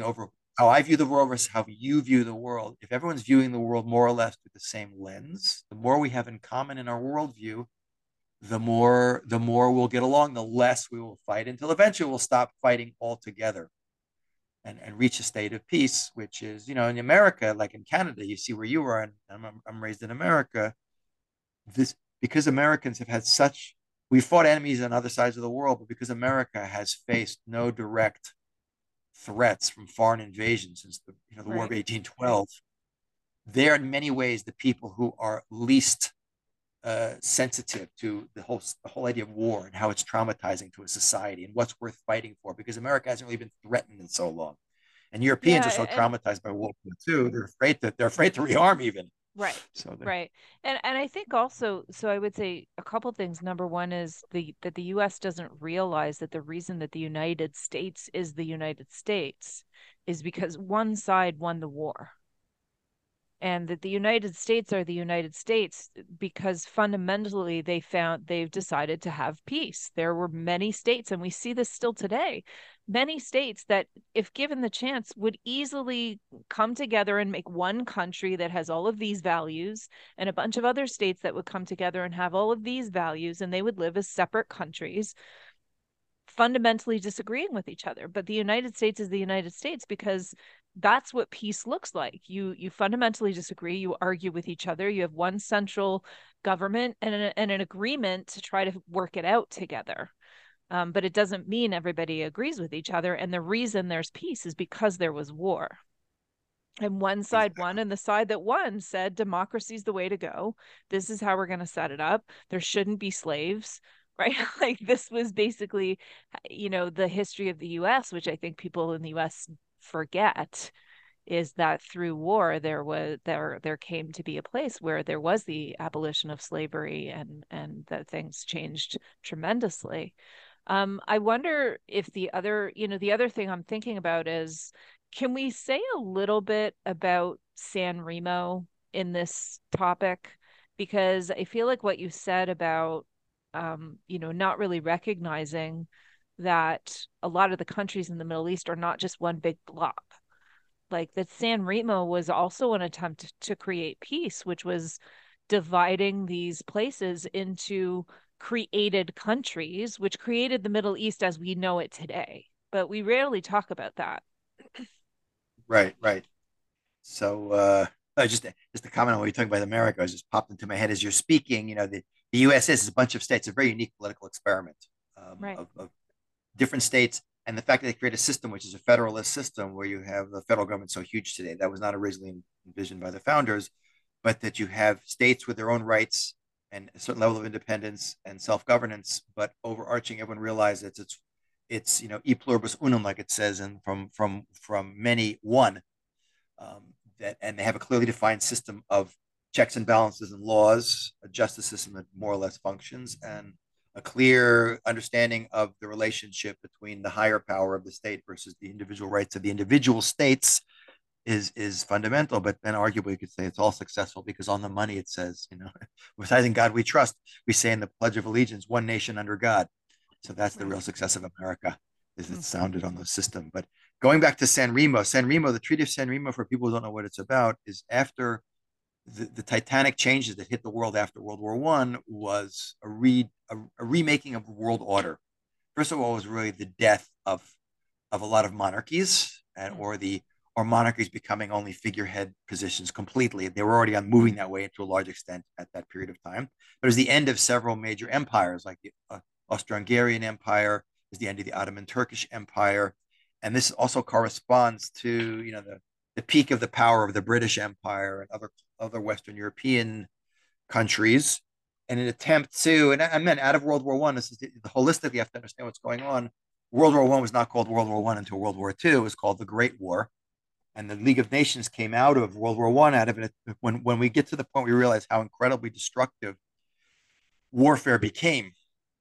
how I view the world versus how you view the world, if everyone's viewing the world more or less through the same lens, the more we have in common in our worldview, the more the more we'll get along, the less we will fight until eventually we'll stop fighting altogether and, and reach a state of peace, which is, you know, in America, like in Canada, you see where you are, and I'm, I'm raised in America. This because Americans have had such, we fought enemies on other sides of the world, but because America has faced no direct threats from foreign invasion since the, you know, the right. War of eighteen twelve, they're in many ways the people who are least uh, sensitive to the whole the whole idea of war and how it's traumatizing to a society and what's worth fighting for, because America hasn't really been threatened in so long, and Europeans yeah, are so and, traumatized by World War Two, they're afraid that they're afraid to rearm even. Right. So right. And and I think also, so I would say a couple things. Number one is the that the U S doesn't realize that the reason that the United States is the United States is because one side won the war. And that the United States are the United States because fundamentally they found they've decided to have peace. There were many states, and we see this still today, many states that, if given the chance, would easily come together and make one country that has all of these values, and a bunch of other states that would come together and have all of these values, and they would live as separate countries, fundamentally disagreeing with each other. But the United States is the United States because that's what peace looks like. You you fundamentally disagree, you argue with each other, you have one central government and an, and an agreement to try to work it out together. Um, but it doesn't mean everybody agrees with each other. And the reason there's peace is because there was war. And one side won, and the side that won said democracy is the way to go. This is how we're going to set it up. There shouldn't be slaves. Right? Like this was basically, you know, the history of the U S, which I think people in the U S forget, is that through war there was there there came to be a place where there was the abolition of slavery, and and that things changed tremendously. Um, I wonder if the other, you know, the other thing I'm thinking about is, can we say a little bit about San Remo in this topic? Because I feel like what you said about Um, you know, not really recognizing that a lot of the countries in the Middle East are not just one big blob. Like that San Remo was also an attempt to create peace, which was dividing these places into created countries, which created the Middle East as we know it today. But we rarely talk about that. Right, right. So uh, just, just a comment on what you're talking about America, I just popped into my head as you're speaking. You know, the The U S is a bunch of states, a very unique political experiment um, right. of, of different states. And the fact that they create a system, which is a federalist system, where you have the federal government so huge today, that was not originally envisioned by the founders, but that you have states with their own rights and a certain level of independence and self-governance, but overarching, everyone realizes it's, it's, it's you know, e pluribus unum, like it says, and from, from, from many, one, um, that, and they have a clearly defined system of checks and balances and laws, a justice system that more or less functions, and a clear understanding of the relationship between the higher power of the state versus the individual rights of the individual states is is fundamental. But then arguably you could say it's all successful because on the money it says, you know, besides in God we trust, we say in the Pledge of Allegiance, one nation under God. So that's the real success of America, is it's sounded on the system. But going back to San Remo, San Remo, the Treaty of San Remo, for people who don't know what it's about, is after The, the titanic changes that hit the world after World War One was a, re, a, a remaking of the world order. First of all, it was really the death of of a lot of monarchies, and or the or monarchies becoming only figurehead positions completely. They were already on moving that way to a large extent at that period of time. But it was the end of several major empires, like the uh, Austro-Hungarian Empire. It was the end of the Ottoman Turkish Empire, and this also corresponds to, you know, the the peak of the power of the British Empire and other other Western European countries, in an attempt to, and I meant out of World War One, this is the, the holistically, you have to understand what's going on. World War One was not called World War One until World War Two. It was called the Great War, and the League of Nations came out of World War One. Out of it, when when we get to the point we realize how incredibly destructive warfare became,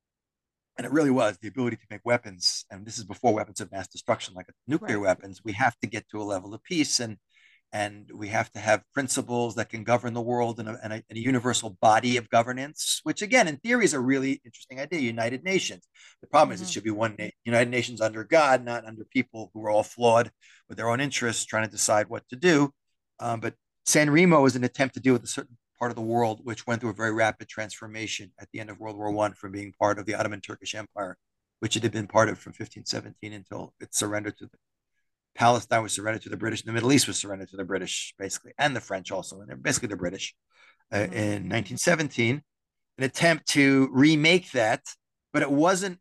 and it really was the ability to make weapons, and this is before weapons of mass destruction like nuclear right. weapons. We have to get to a level of peace, and and we have to have principles that can govern the world in a, in a, in a universal body of governance, which again, in theory, is a really interesting idea. United Nations. The problem mm-hmm. is it should be one na- United Nations under God, not under people who are all flawed with their own interests, trying to decide what to do. Um, but San Remo is an attempt to deal with a certain part of the world which went through a very rapid transformation at the end of World War One from being part of the Ottoman Turkish Empire, which it had been part of from fifteen seventeen until it surrendered to the Palestine was surrendered to the British. The Middle East was surrendered to the British, basically, and the French also, and they're basically the British uh, mm-hmm. in nineteen seventeen. An attempt to remake that, but it wasn't.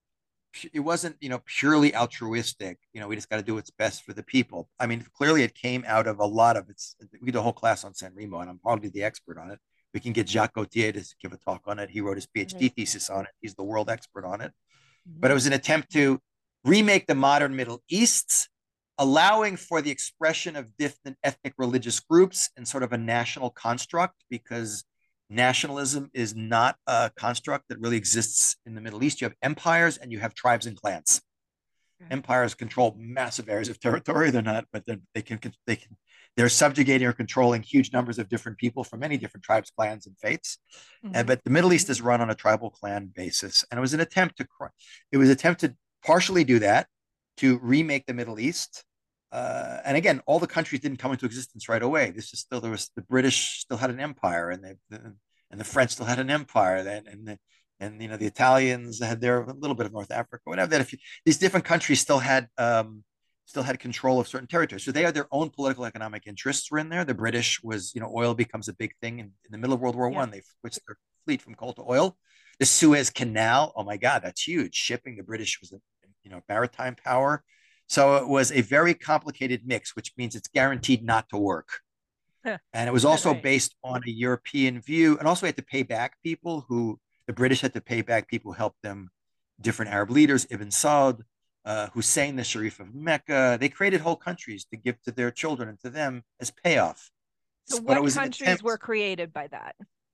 It wasn't, you know, purely altruistic. You know, we just got to do what's best for the people. I mean, clearly, it came out of a lot of it's. We did a whole class on San Remo, and I'm hardly the expert on it. We can get Jacques Gauthier to give a talk on it. He wrote his PhD right. thesis on it. He's the world expert on it. Mm-hmm. But it was an attempt to remake the modern Middle East, allowing for the expression of different ethnic religious groups in sort of a national construct, because nationalism is not a construct that really exists in the Middle East. You have empires and you have tribes and clans. Okay. Empires control massive areas of territory. They're not, but they can, they can, they're subjugating or controlling huge numbers of different people from many different tribes, clans, and faiths. Mm-hmm. Uh, but the Middle East is run on a tribal clan basis. And it was an attempt to, it was an attempt to partially do that, to remake the Middle East. Uh, and again, all the countries didn't come into existence right away. This is still, there was, the British still had an empire, and they, the, and the French still had an empire, and and the, and you know the Italians had their, a little bit of North Africa, whatever. That if you, these different countries still had um, still had control of certain territories, so they had their own political economic interests were in there. The British was, you know, oil becomes a big thing in, in the middle of World War One. They switched their fleet from coal to oil. The Suez Canal, oh my God, that's huge. Shipping, the British was a, you know, maritime power. So it was a very complicated mix, which means it's guaranteed not to work. Huh. And it was also right. based on a European view. And also we had to pay back people who, the British had to pay back people who helped them, different Arab leaders, Ibn Saud, uh, Hussein, the Sharif of Mecca. They created whole countries to give to their children and to them as payoff. So but what countries were created by that?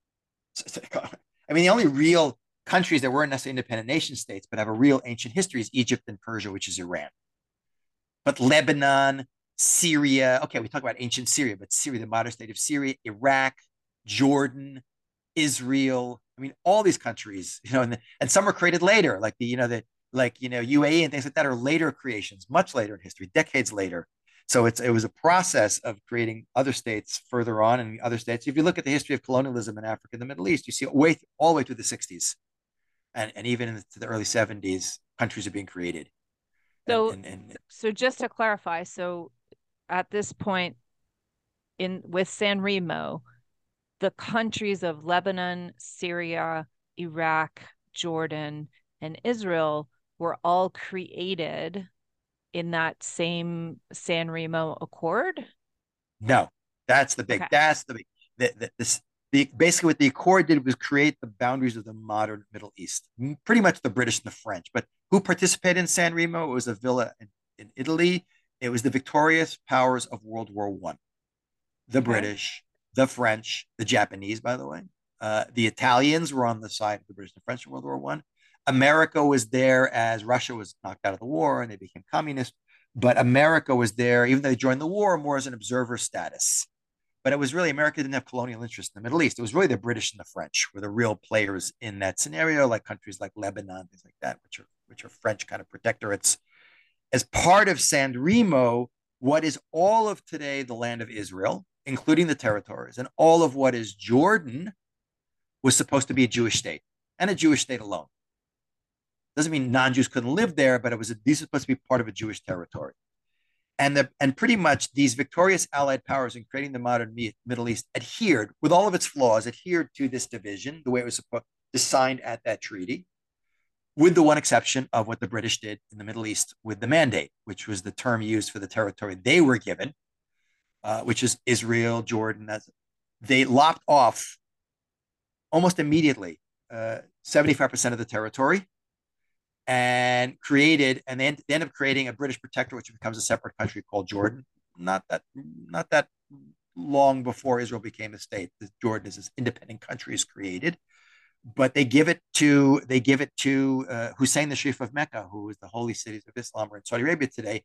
I mean, the only real countries that weren't necessarily independent nation states, but have a real ancient history is Egypt and Persia, which is Iran. But Lebanon, Syria, okay, we talk about ancient Syria, but Syria, the modern state of Syria, Iraq, Jordan, Israel. I mean, all these countries, you know, and, and some were created later, like the, you know, the, like, you know, U A E and things like that are later creations, much later in history, decades later. So it's, it was a process of creating other states further on and other states. If you look at the history of colonialism in Africa and the Middle East, you see way, all the way through the sixties and, and even into the early seventies, countries are being created. So, and, and, and, so just to clarify, so at this point in with San Remo, the countries of Lebanon, Syria, Iraq, Jordan, and Israel were all created in that same San Remo Accord? No, that's the big, okay. that's the big, the, the, this, the, basically what the Accord did was create the boundaries of the modern Middle East, pretty much the British and the French. But who participated in San Remo? It was a villa in, in Italy. It was the victorious powers of World War One, the okay. British, the French, the Japanese, by the way. Uh, the Italians were on the side of the British and French in World War One. America was there as Russia was knocked out of the war and they became communist. But America was there, even though they joined the war, more as an observer status. But it was really, America didn't have colonial interest in the Middle East. It was really the British and the French were the real players in that scenario, like countries like Lebanon, things like that, which are which are French kind of protectorates. As part of San Remo, what is all of today the land of Israel, including the territories, and all of what is Jordan was supposed to be a Jewish state, and a Jewish state alone. Doesn't mean non-Jews couldn't live there, but it was a, these are supposed to be part of a Jewish territory. And, the, and pretty much these victorious allied powers in creating the modern Middle East adhered, with all of its flaws, adhered to this division, the way it was supposed to signed at that treaty, with the one exception of what the British did in the Middle East with the Mandate, which was the term used for the territory they were given, uh, which is Israel, Jordan. That's, they lopped off almost immediately uh, seventy-five percent of the territory, and created, and they end, they end up creating a British protectorate, which becomes a separate country called Jordan. Not that, not that long before Israel became a state, Jordan is this independent country is created, but they give it to, they give it to uh, Hussein, the Sharif of Mecca, who is the holy cities of Islam, or in Saudi Arabia today.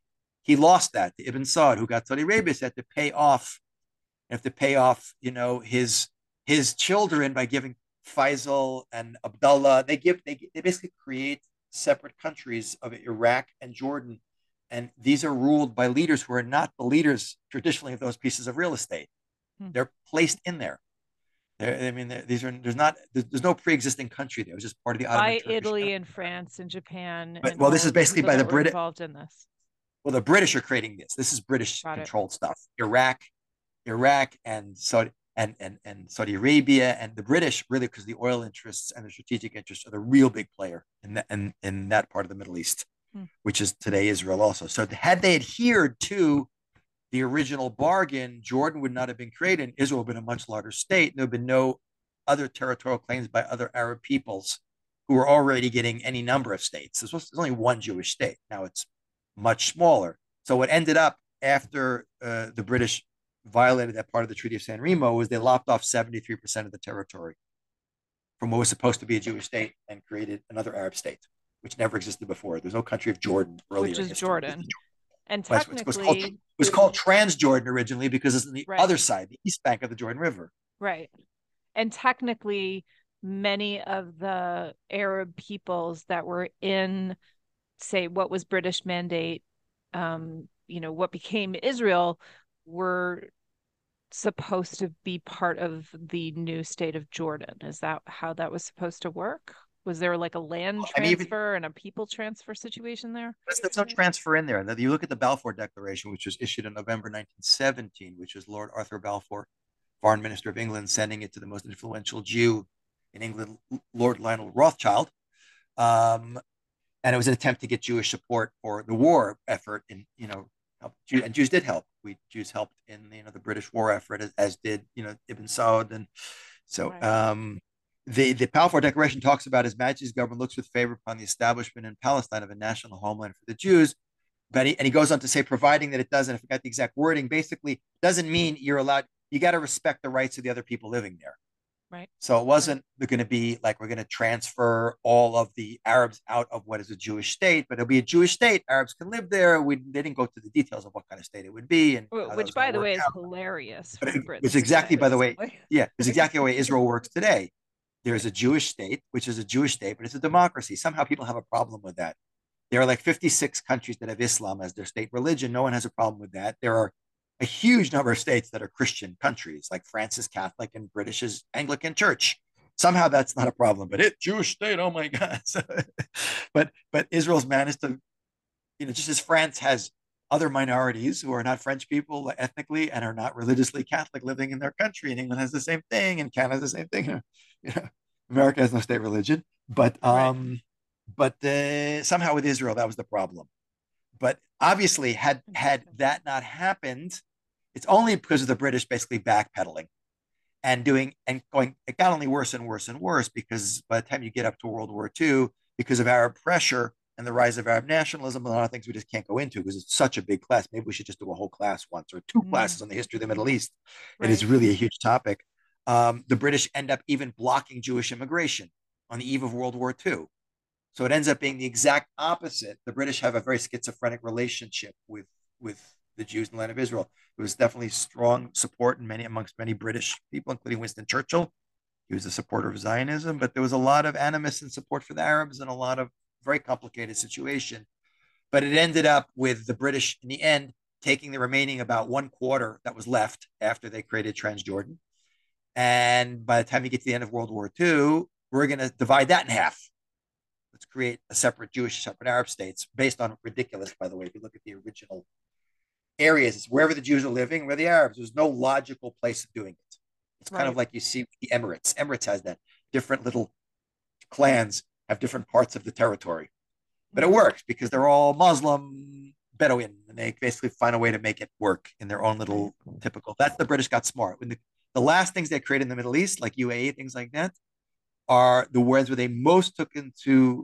he lost that to Ibn Saud, who got Saudi Arabia, so had to pay off, have to pay off, you know, his his children by giving Faisal and Abdullah. They give they they basically create separate countries of Iraq and Jordan, and these are ruled by leaders who are not the leaders traditionally of those pieces of real estate. Hmm. They're placed in there. They're, I mean, these are there's not there's, there's no pre-existing country there. It was just part of the Ottoman by Turkish Italy Empire. and France and Japan. But, and well, this is basically by the British involved in this. Well, the British are creating this. This is British Got controlled it. stuff. Iraq, Iraq, and Saudi and, and and Saudi Arabia, and the British really, because the oil interests and the strategic interests are the real big player in that in, in that part of the Middle East, hmm. which is today Israel also. So had they adhered to the original bargain, Jordan would not have been created, and Israel would have been a much larger state. There would have been no other territorial claims by other Arab peoples who were already getting any number of states. There's only one Jewish state. Now it's much smaller. So what ended up after uh, the British violated that part of the Treaty of San Remo was they lopped off seventy-three percent of the territory from what was supposed to be a Jewish state and created another Arab state, which never existed before. There's no country of Jordan earlier. Which is in Jordan. And well, technically, it was called, it was called Transjordan originally because it's on the right. other side, the east bank of the Jordan River. Right. And technically, many of the Arab peoples that were in, say, what was British Mandate, um, you know, what became Israel, were supposed to be part of the new state of Jordan. Is that how that was supposed to work? Was there like a land transfer I mean, even, and a people transfer situation there? There's no transfer in there. You look at the Balfour Declaration, which was issued in November nineteen seventeen, which was Lord Arthur Balfour, Foreign Minister of England, sending it to the most influential Jew in England, Lord Lionel Rothschild. Um, and it was an attempt to get Jewish support for the war effort. In you know, help, and Jews did help. We Jews helped in you know the British war effort, as, as did you know Ibn Saud, and so. Right. Um, The, the Balfour Declaration talks about His Majesty's government looks with favor upon the establishment in Palestine of a national homeland for the Jews. But he, and he goes on to say, providing that it doesn't, I forgot the exact wording, basically doesn't mean you're allowed, you got to respect the rights of the other people living there. Right. So it wasn't right. going to be like, we're going to transfer all of the Arabs out of what is a Jewish state, but it'll be a Jewish state. Arabs can live there. We They didn't go to the details of what kind of state it would be. And Which, by the way, is out. hilarious. But it, it's exactly, by the way, yeah, it's exactly the way Israel works today. There's a Jewish state, which is a Jewish state, but it's a democracy. Somehow people have a problem with that. There are like fifty-six countries that have Islam as their state religion. No one has a problem with that. There are a huge number of states that are Christian countries, like France is Catholic and British is Anglican Church. Somehow that's not a problem, but it Jewish state, oh my God. but but Israel's managed to, you know, just as France has other minorities who are not French people ethnically and are not religiously Catholic living in their country, and England has the same thing, and Canada has the same thing. You know, America has no state religion, but um, right. but uh, somehow with Israel that was the problem. But obviously, had had that not happened, it's only because of the British basically backpedaling and doing and going. It got only worse and worse and worse because by the time you get up to World War Two, because of Arab pressure and the rise of Arab nationalism, a lot of things we just can't go into because it's such a big class. Maybe we should just do a whole class once or two mm. classes on the history of the Middle East. Right. It is really a huge topic. Um, the British end up even blocking Jewish immigration on the eve of World War Two. So it ends up being the exact opposite. The British have a very schizophrenic relationship with, with the Jews in the land of Israel. There was definitely strong support in many amongst many British people, including Winston Churchill. He was a supporter of Zionism, but there was a lot of animus and support for the Arabs and a lot of very complicated situation. But it ended up with the British, in the end, taking the remaining about one quarter that was left after they created Transjordan. And by the time you get to the end of World War Two, we're going to divide that in half. Let's create a separate Jewish, separate Arab states based on ridiculous, by the way, if you look at the original areas, it's wherever the Jews are living, where the Arabs, there's no logical place of doing it. It's kind right. of like you see the Emirates. Emirates has that. Different little clans have different parts of the territory. But it works because they're all Muslim, Bedouin, and they basically find a way to make it work in their own little typical. That's the British got smart. When the, the last things they created in the Middle East, like U A E, things like that, are the words where they most took into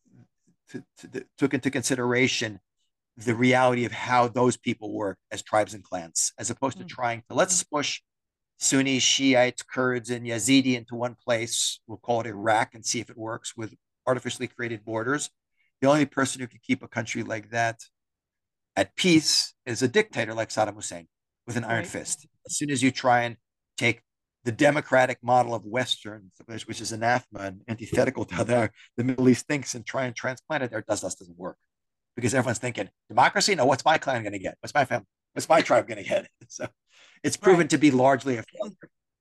to, to, took into consideration the reality of how those people work as tribes and clans, as opposed to mm-hmm. trying to let's push Sunni, Shiites, Kurds, and Yazidi into one place. We'll call it Iraq and see if it works with artificially created borders. The only person who can keep a country like that at peace is a dictator like Saddam Hussein with an iron Right. fist. As soon as you try and take the democratic model of Western, which, which is anathema and antithetical to how the, the Middle East thinks, and try and transplant it there, it does, does, doesn't work. Because everyone's thinking, democracy? No, what's my clan going to get? What's my family? What's my tribe going to get? So it's proven Right. to be largely a failure.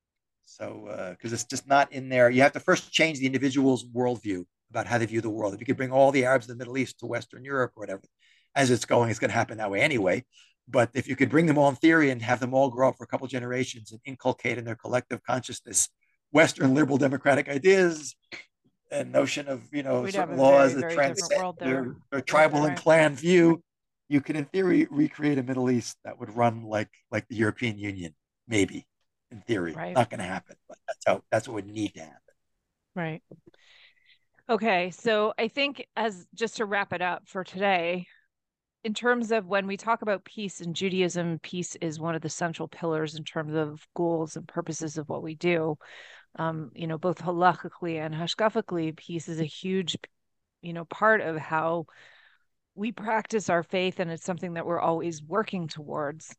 So, because uh, it's just not in there. You have to first change the individual's worldview about how they view the world. If you could bring all the Arabs in the Middle East to Western Europe or whatever, as it's going, it's going to happen that way anyway. But if you could bring them all in theory and have them all grow up for a couple of generations and inculcate in their collective consciousness Western liberal democratic ideas and notion of, you know, We'd have certain a laws very, that very different transcend world their, there. their tribal Right. and clan view, you could in theory recreate a Middle East that would run like like the European Union, maybe in theory. Right. Not going to happen, but that's how that's what would need to happen. Right. Okay, so I think, as just to wrap it up for today, in terms of when we talk about peace in Judaism, peace is one of the central pillars in terms of goals and purposes of what we do. Um, you know, both halachically and hashkafically, peace is a huge, you know, part of how we practice our faith, and it's something that we're always working towards.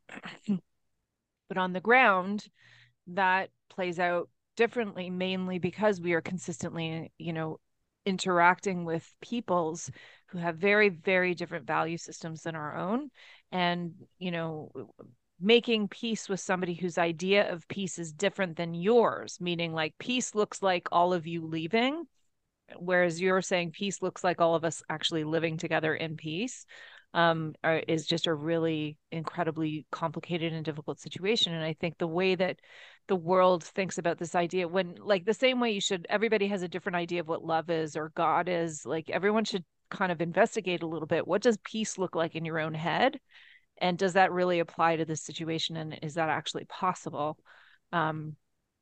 But on the ground, that plays out differently, mainly because we are consistently, you know, interacting with peoples who have very, very different value systems than our own. And, you know, making peace with somebody whose idea of peace is different than yours, meaning like peace looks like all of you leaving, whereas you're saying peace looks like all of us actually living together in peace, um, are, is just a really incredibly complicated and difficult situation. And I think the way that the world thinks about this idea, when like the same way you should, everybody has a different idea of what love is or God is, like everyone should kind of investigate a little bit. What does peace look like in your own head? And does that really apply to this situation? And is that actually possible? Um,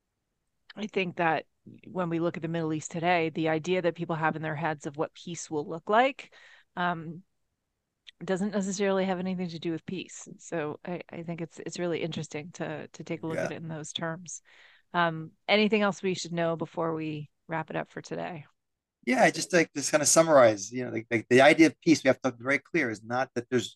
I think that when we look at the Middle East today, the idea that people have in their heads of what peace will look like um, doesn't necessarily have anything to do with peace. So I, I think it's it's really interesting to to take a look Yeah. at it in those terms. Um, anything else we should know before we wrap it up for today? Yeah, I just like just kind of summarize, you know, like, like the idea of peace, we have to be very clear, is not that there's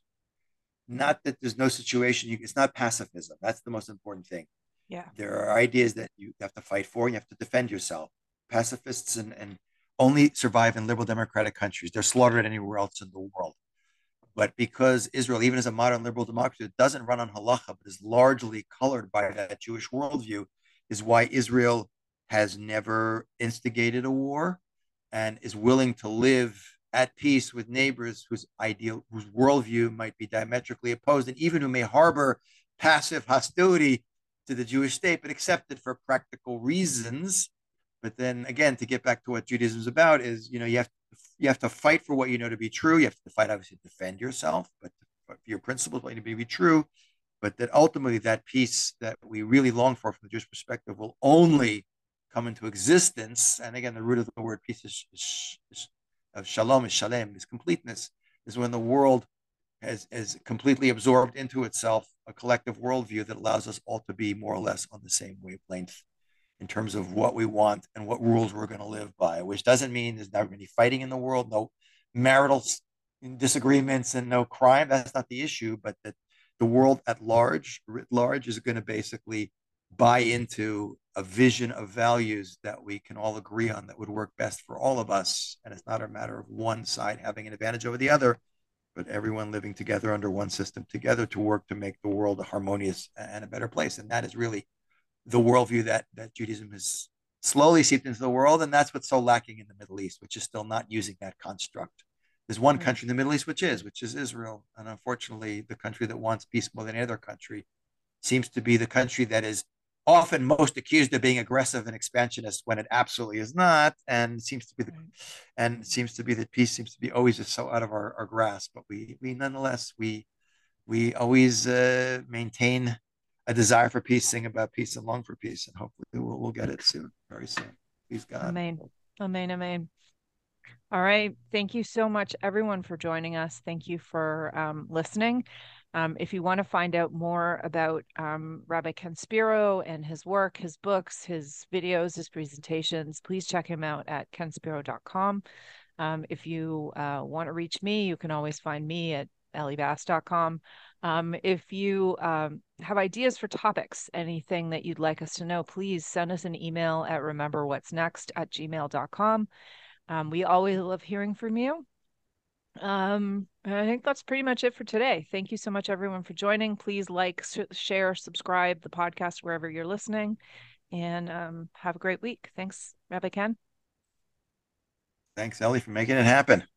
not that there's no situation. You, it's not pacifism. That's the most important thing. Yeah. There are ideas that you have to fight for, and you have to defend yourself. Pacifists and, and only survive in liberal democratic countries. They're slaughtered anywhere else in the world. But because Israel, even as a modern liberal democracy, it doesn't run on halacha, but is largely colored by that Jewish worldview, is why Israel has never instigated a war and is willing to live at peace with neighbors whose ideal, whose worldview might be diametrically opposed, and even who may harbor passive hostility to the Jewish state, but accept it for practical reasons. But then again, to get back to what Judaism is about, is, you know, you have you have to fight for what you know to be true. You have to fight, obviously, to defend yourself, but for your principles, what you know to be true. But that ultimately, that peace that we really long for from the Jewish perspective will only come into existence. And again, the root of the word peace is, is, is of shalom, is shalem, is completeness. Is when the world has, has completely absorbed into itself a collective worldview that allows us all to be more or less on the same wavelength in terms of what we want and what rules we're going to live by, which doesn't mean there's never any fighting in the world, no marital disagreements and no crime. That's not the issue, but that the world at large, writ large, is going to basically buy into a vision of values that we can all agree on that would work best for all of us. And it's not a matter of one side having an advantage over the other, but everyone living together under one system together to work to make the world a harmonious and a better place. And that is really the worldview that that Judaism has slowly seeped into the world, and that's what's so lacking in the Middle East, which is still not using that construct. There's one Right. country in the Middle East which is, which is Israel, and unfortunately, the country that wants peace more than any other country seems to be the country that is often most accused of being aggressive and expansionist when it absolutely is not, and seems to be the, Right. and it seems to be that peace seems to be always just so out of our, our grasp. But we we nonetheless we we always uh, maintain a desire for peace, sing about peace, and long for peace, and hopefully we'll, we'll get it soon, very soon. Please God. Amen. Amen. Amen. All right. Thank you so much, everyone, for joining us. Thank you for um, listening. Um, if you want to find out more about um, Rabbi Ken Spiro and his work, his books, his videos, his presentations, please check him out at ken spiro dot com. Um, if you uh, want to reach me, you can always find me at ellie bass dot com. Um, if you um, have ideas for topics, anything that you'd like us to know, please send us an email at remember what's next at gmail dot com. Um, we always love hearing from you. Um, I think that's pretty much it for today. Thank you so much, everyone, for joining. Please like, share, subscribe the podcast wherever you're listening, and um, have a great week. Thanks, Rabbi Ken. Thanks, Ellie, for making it happen.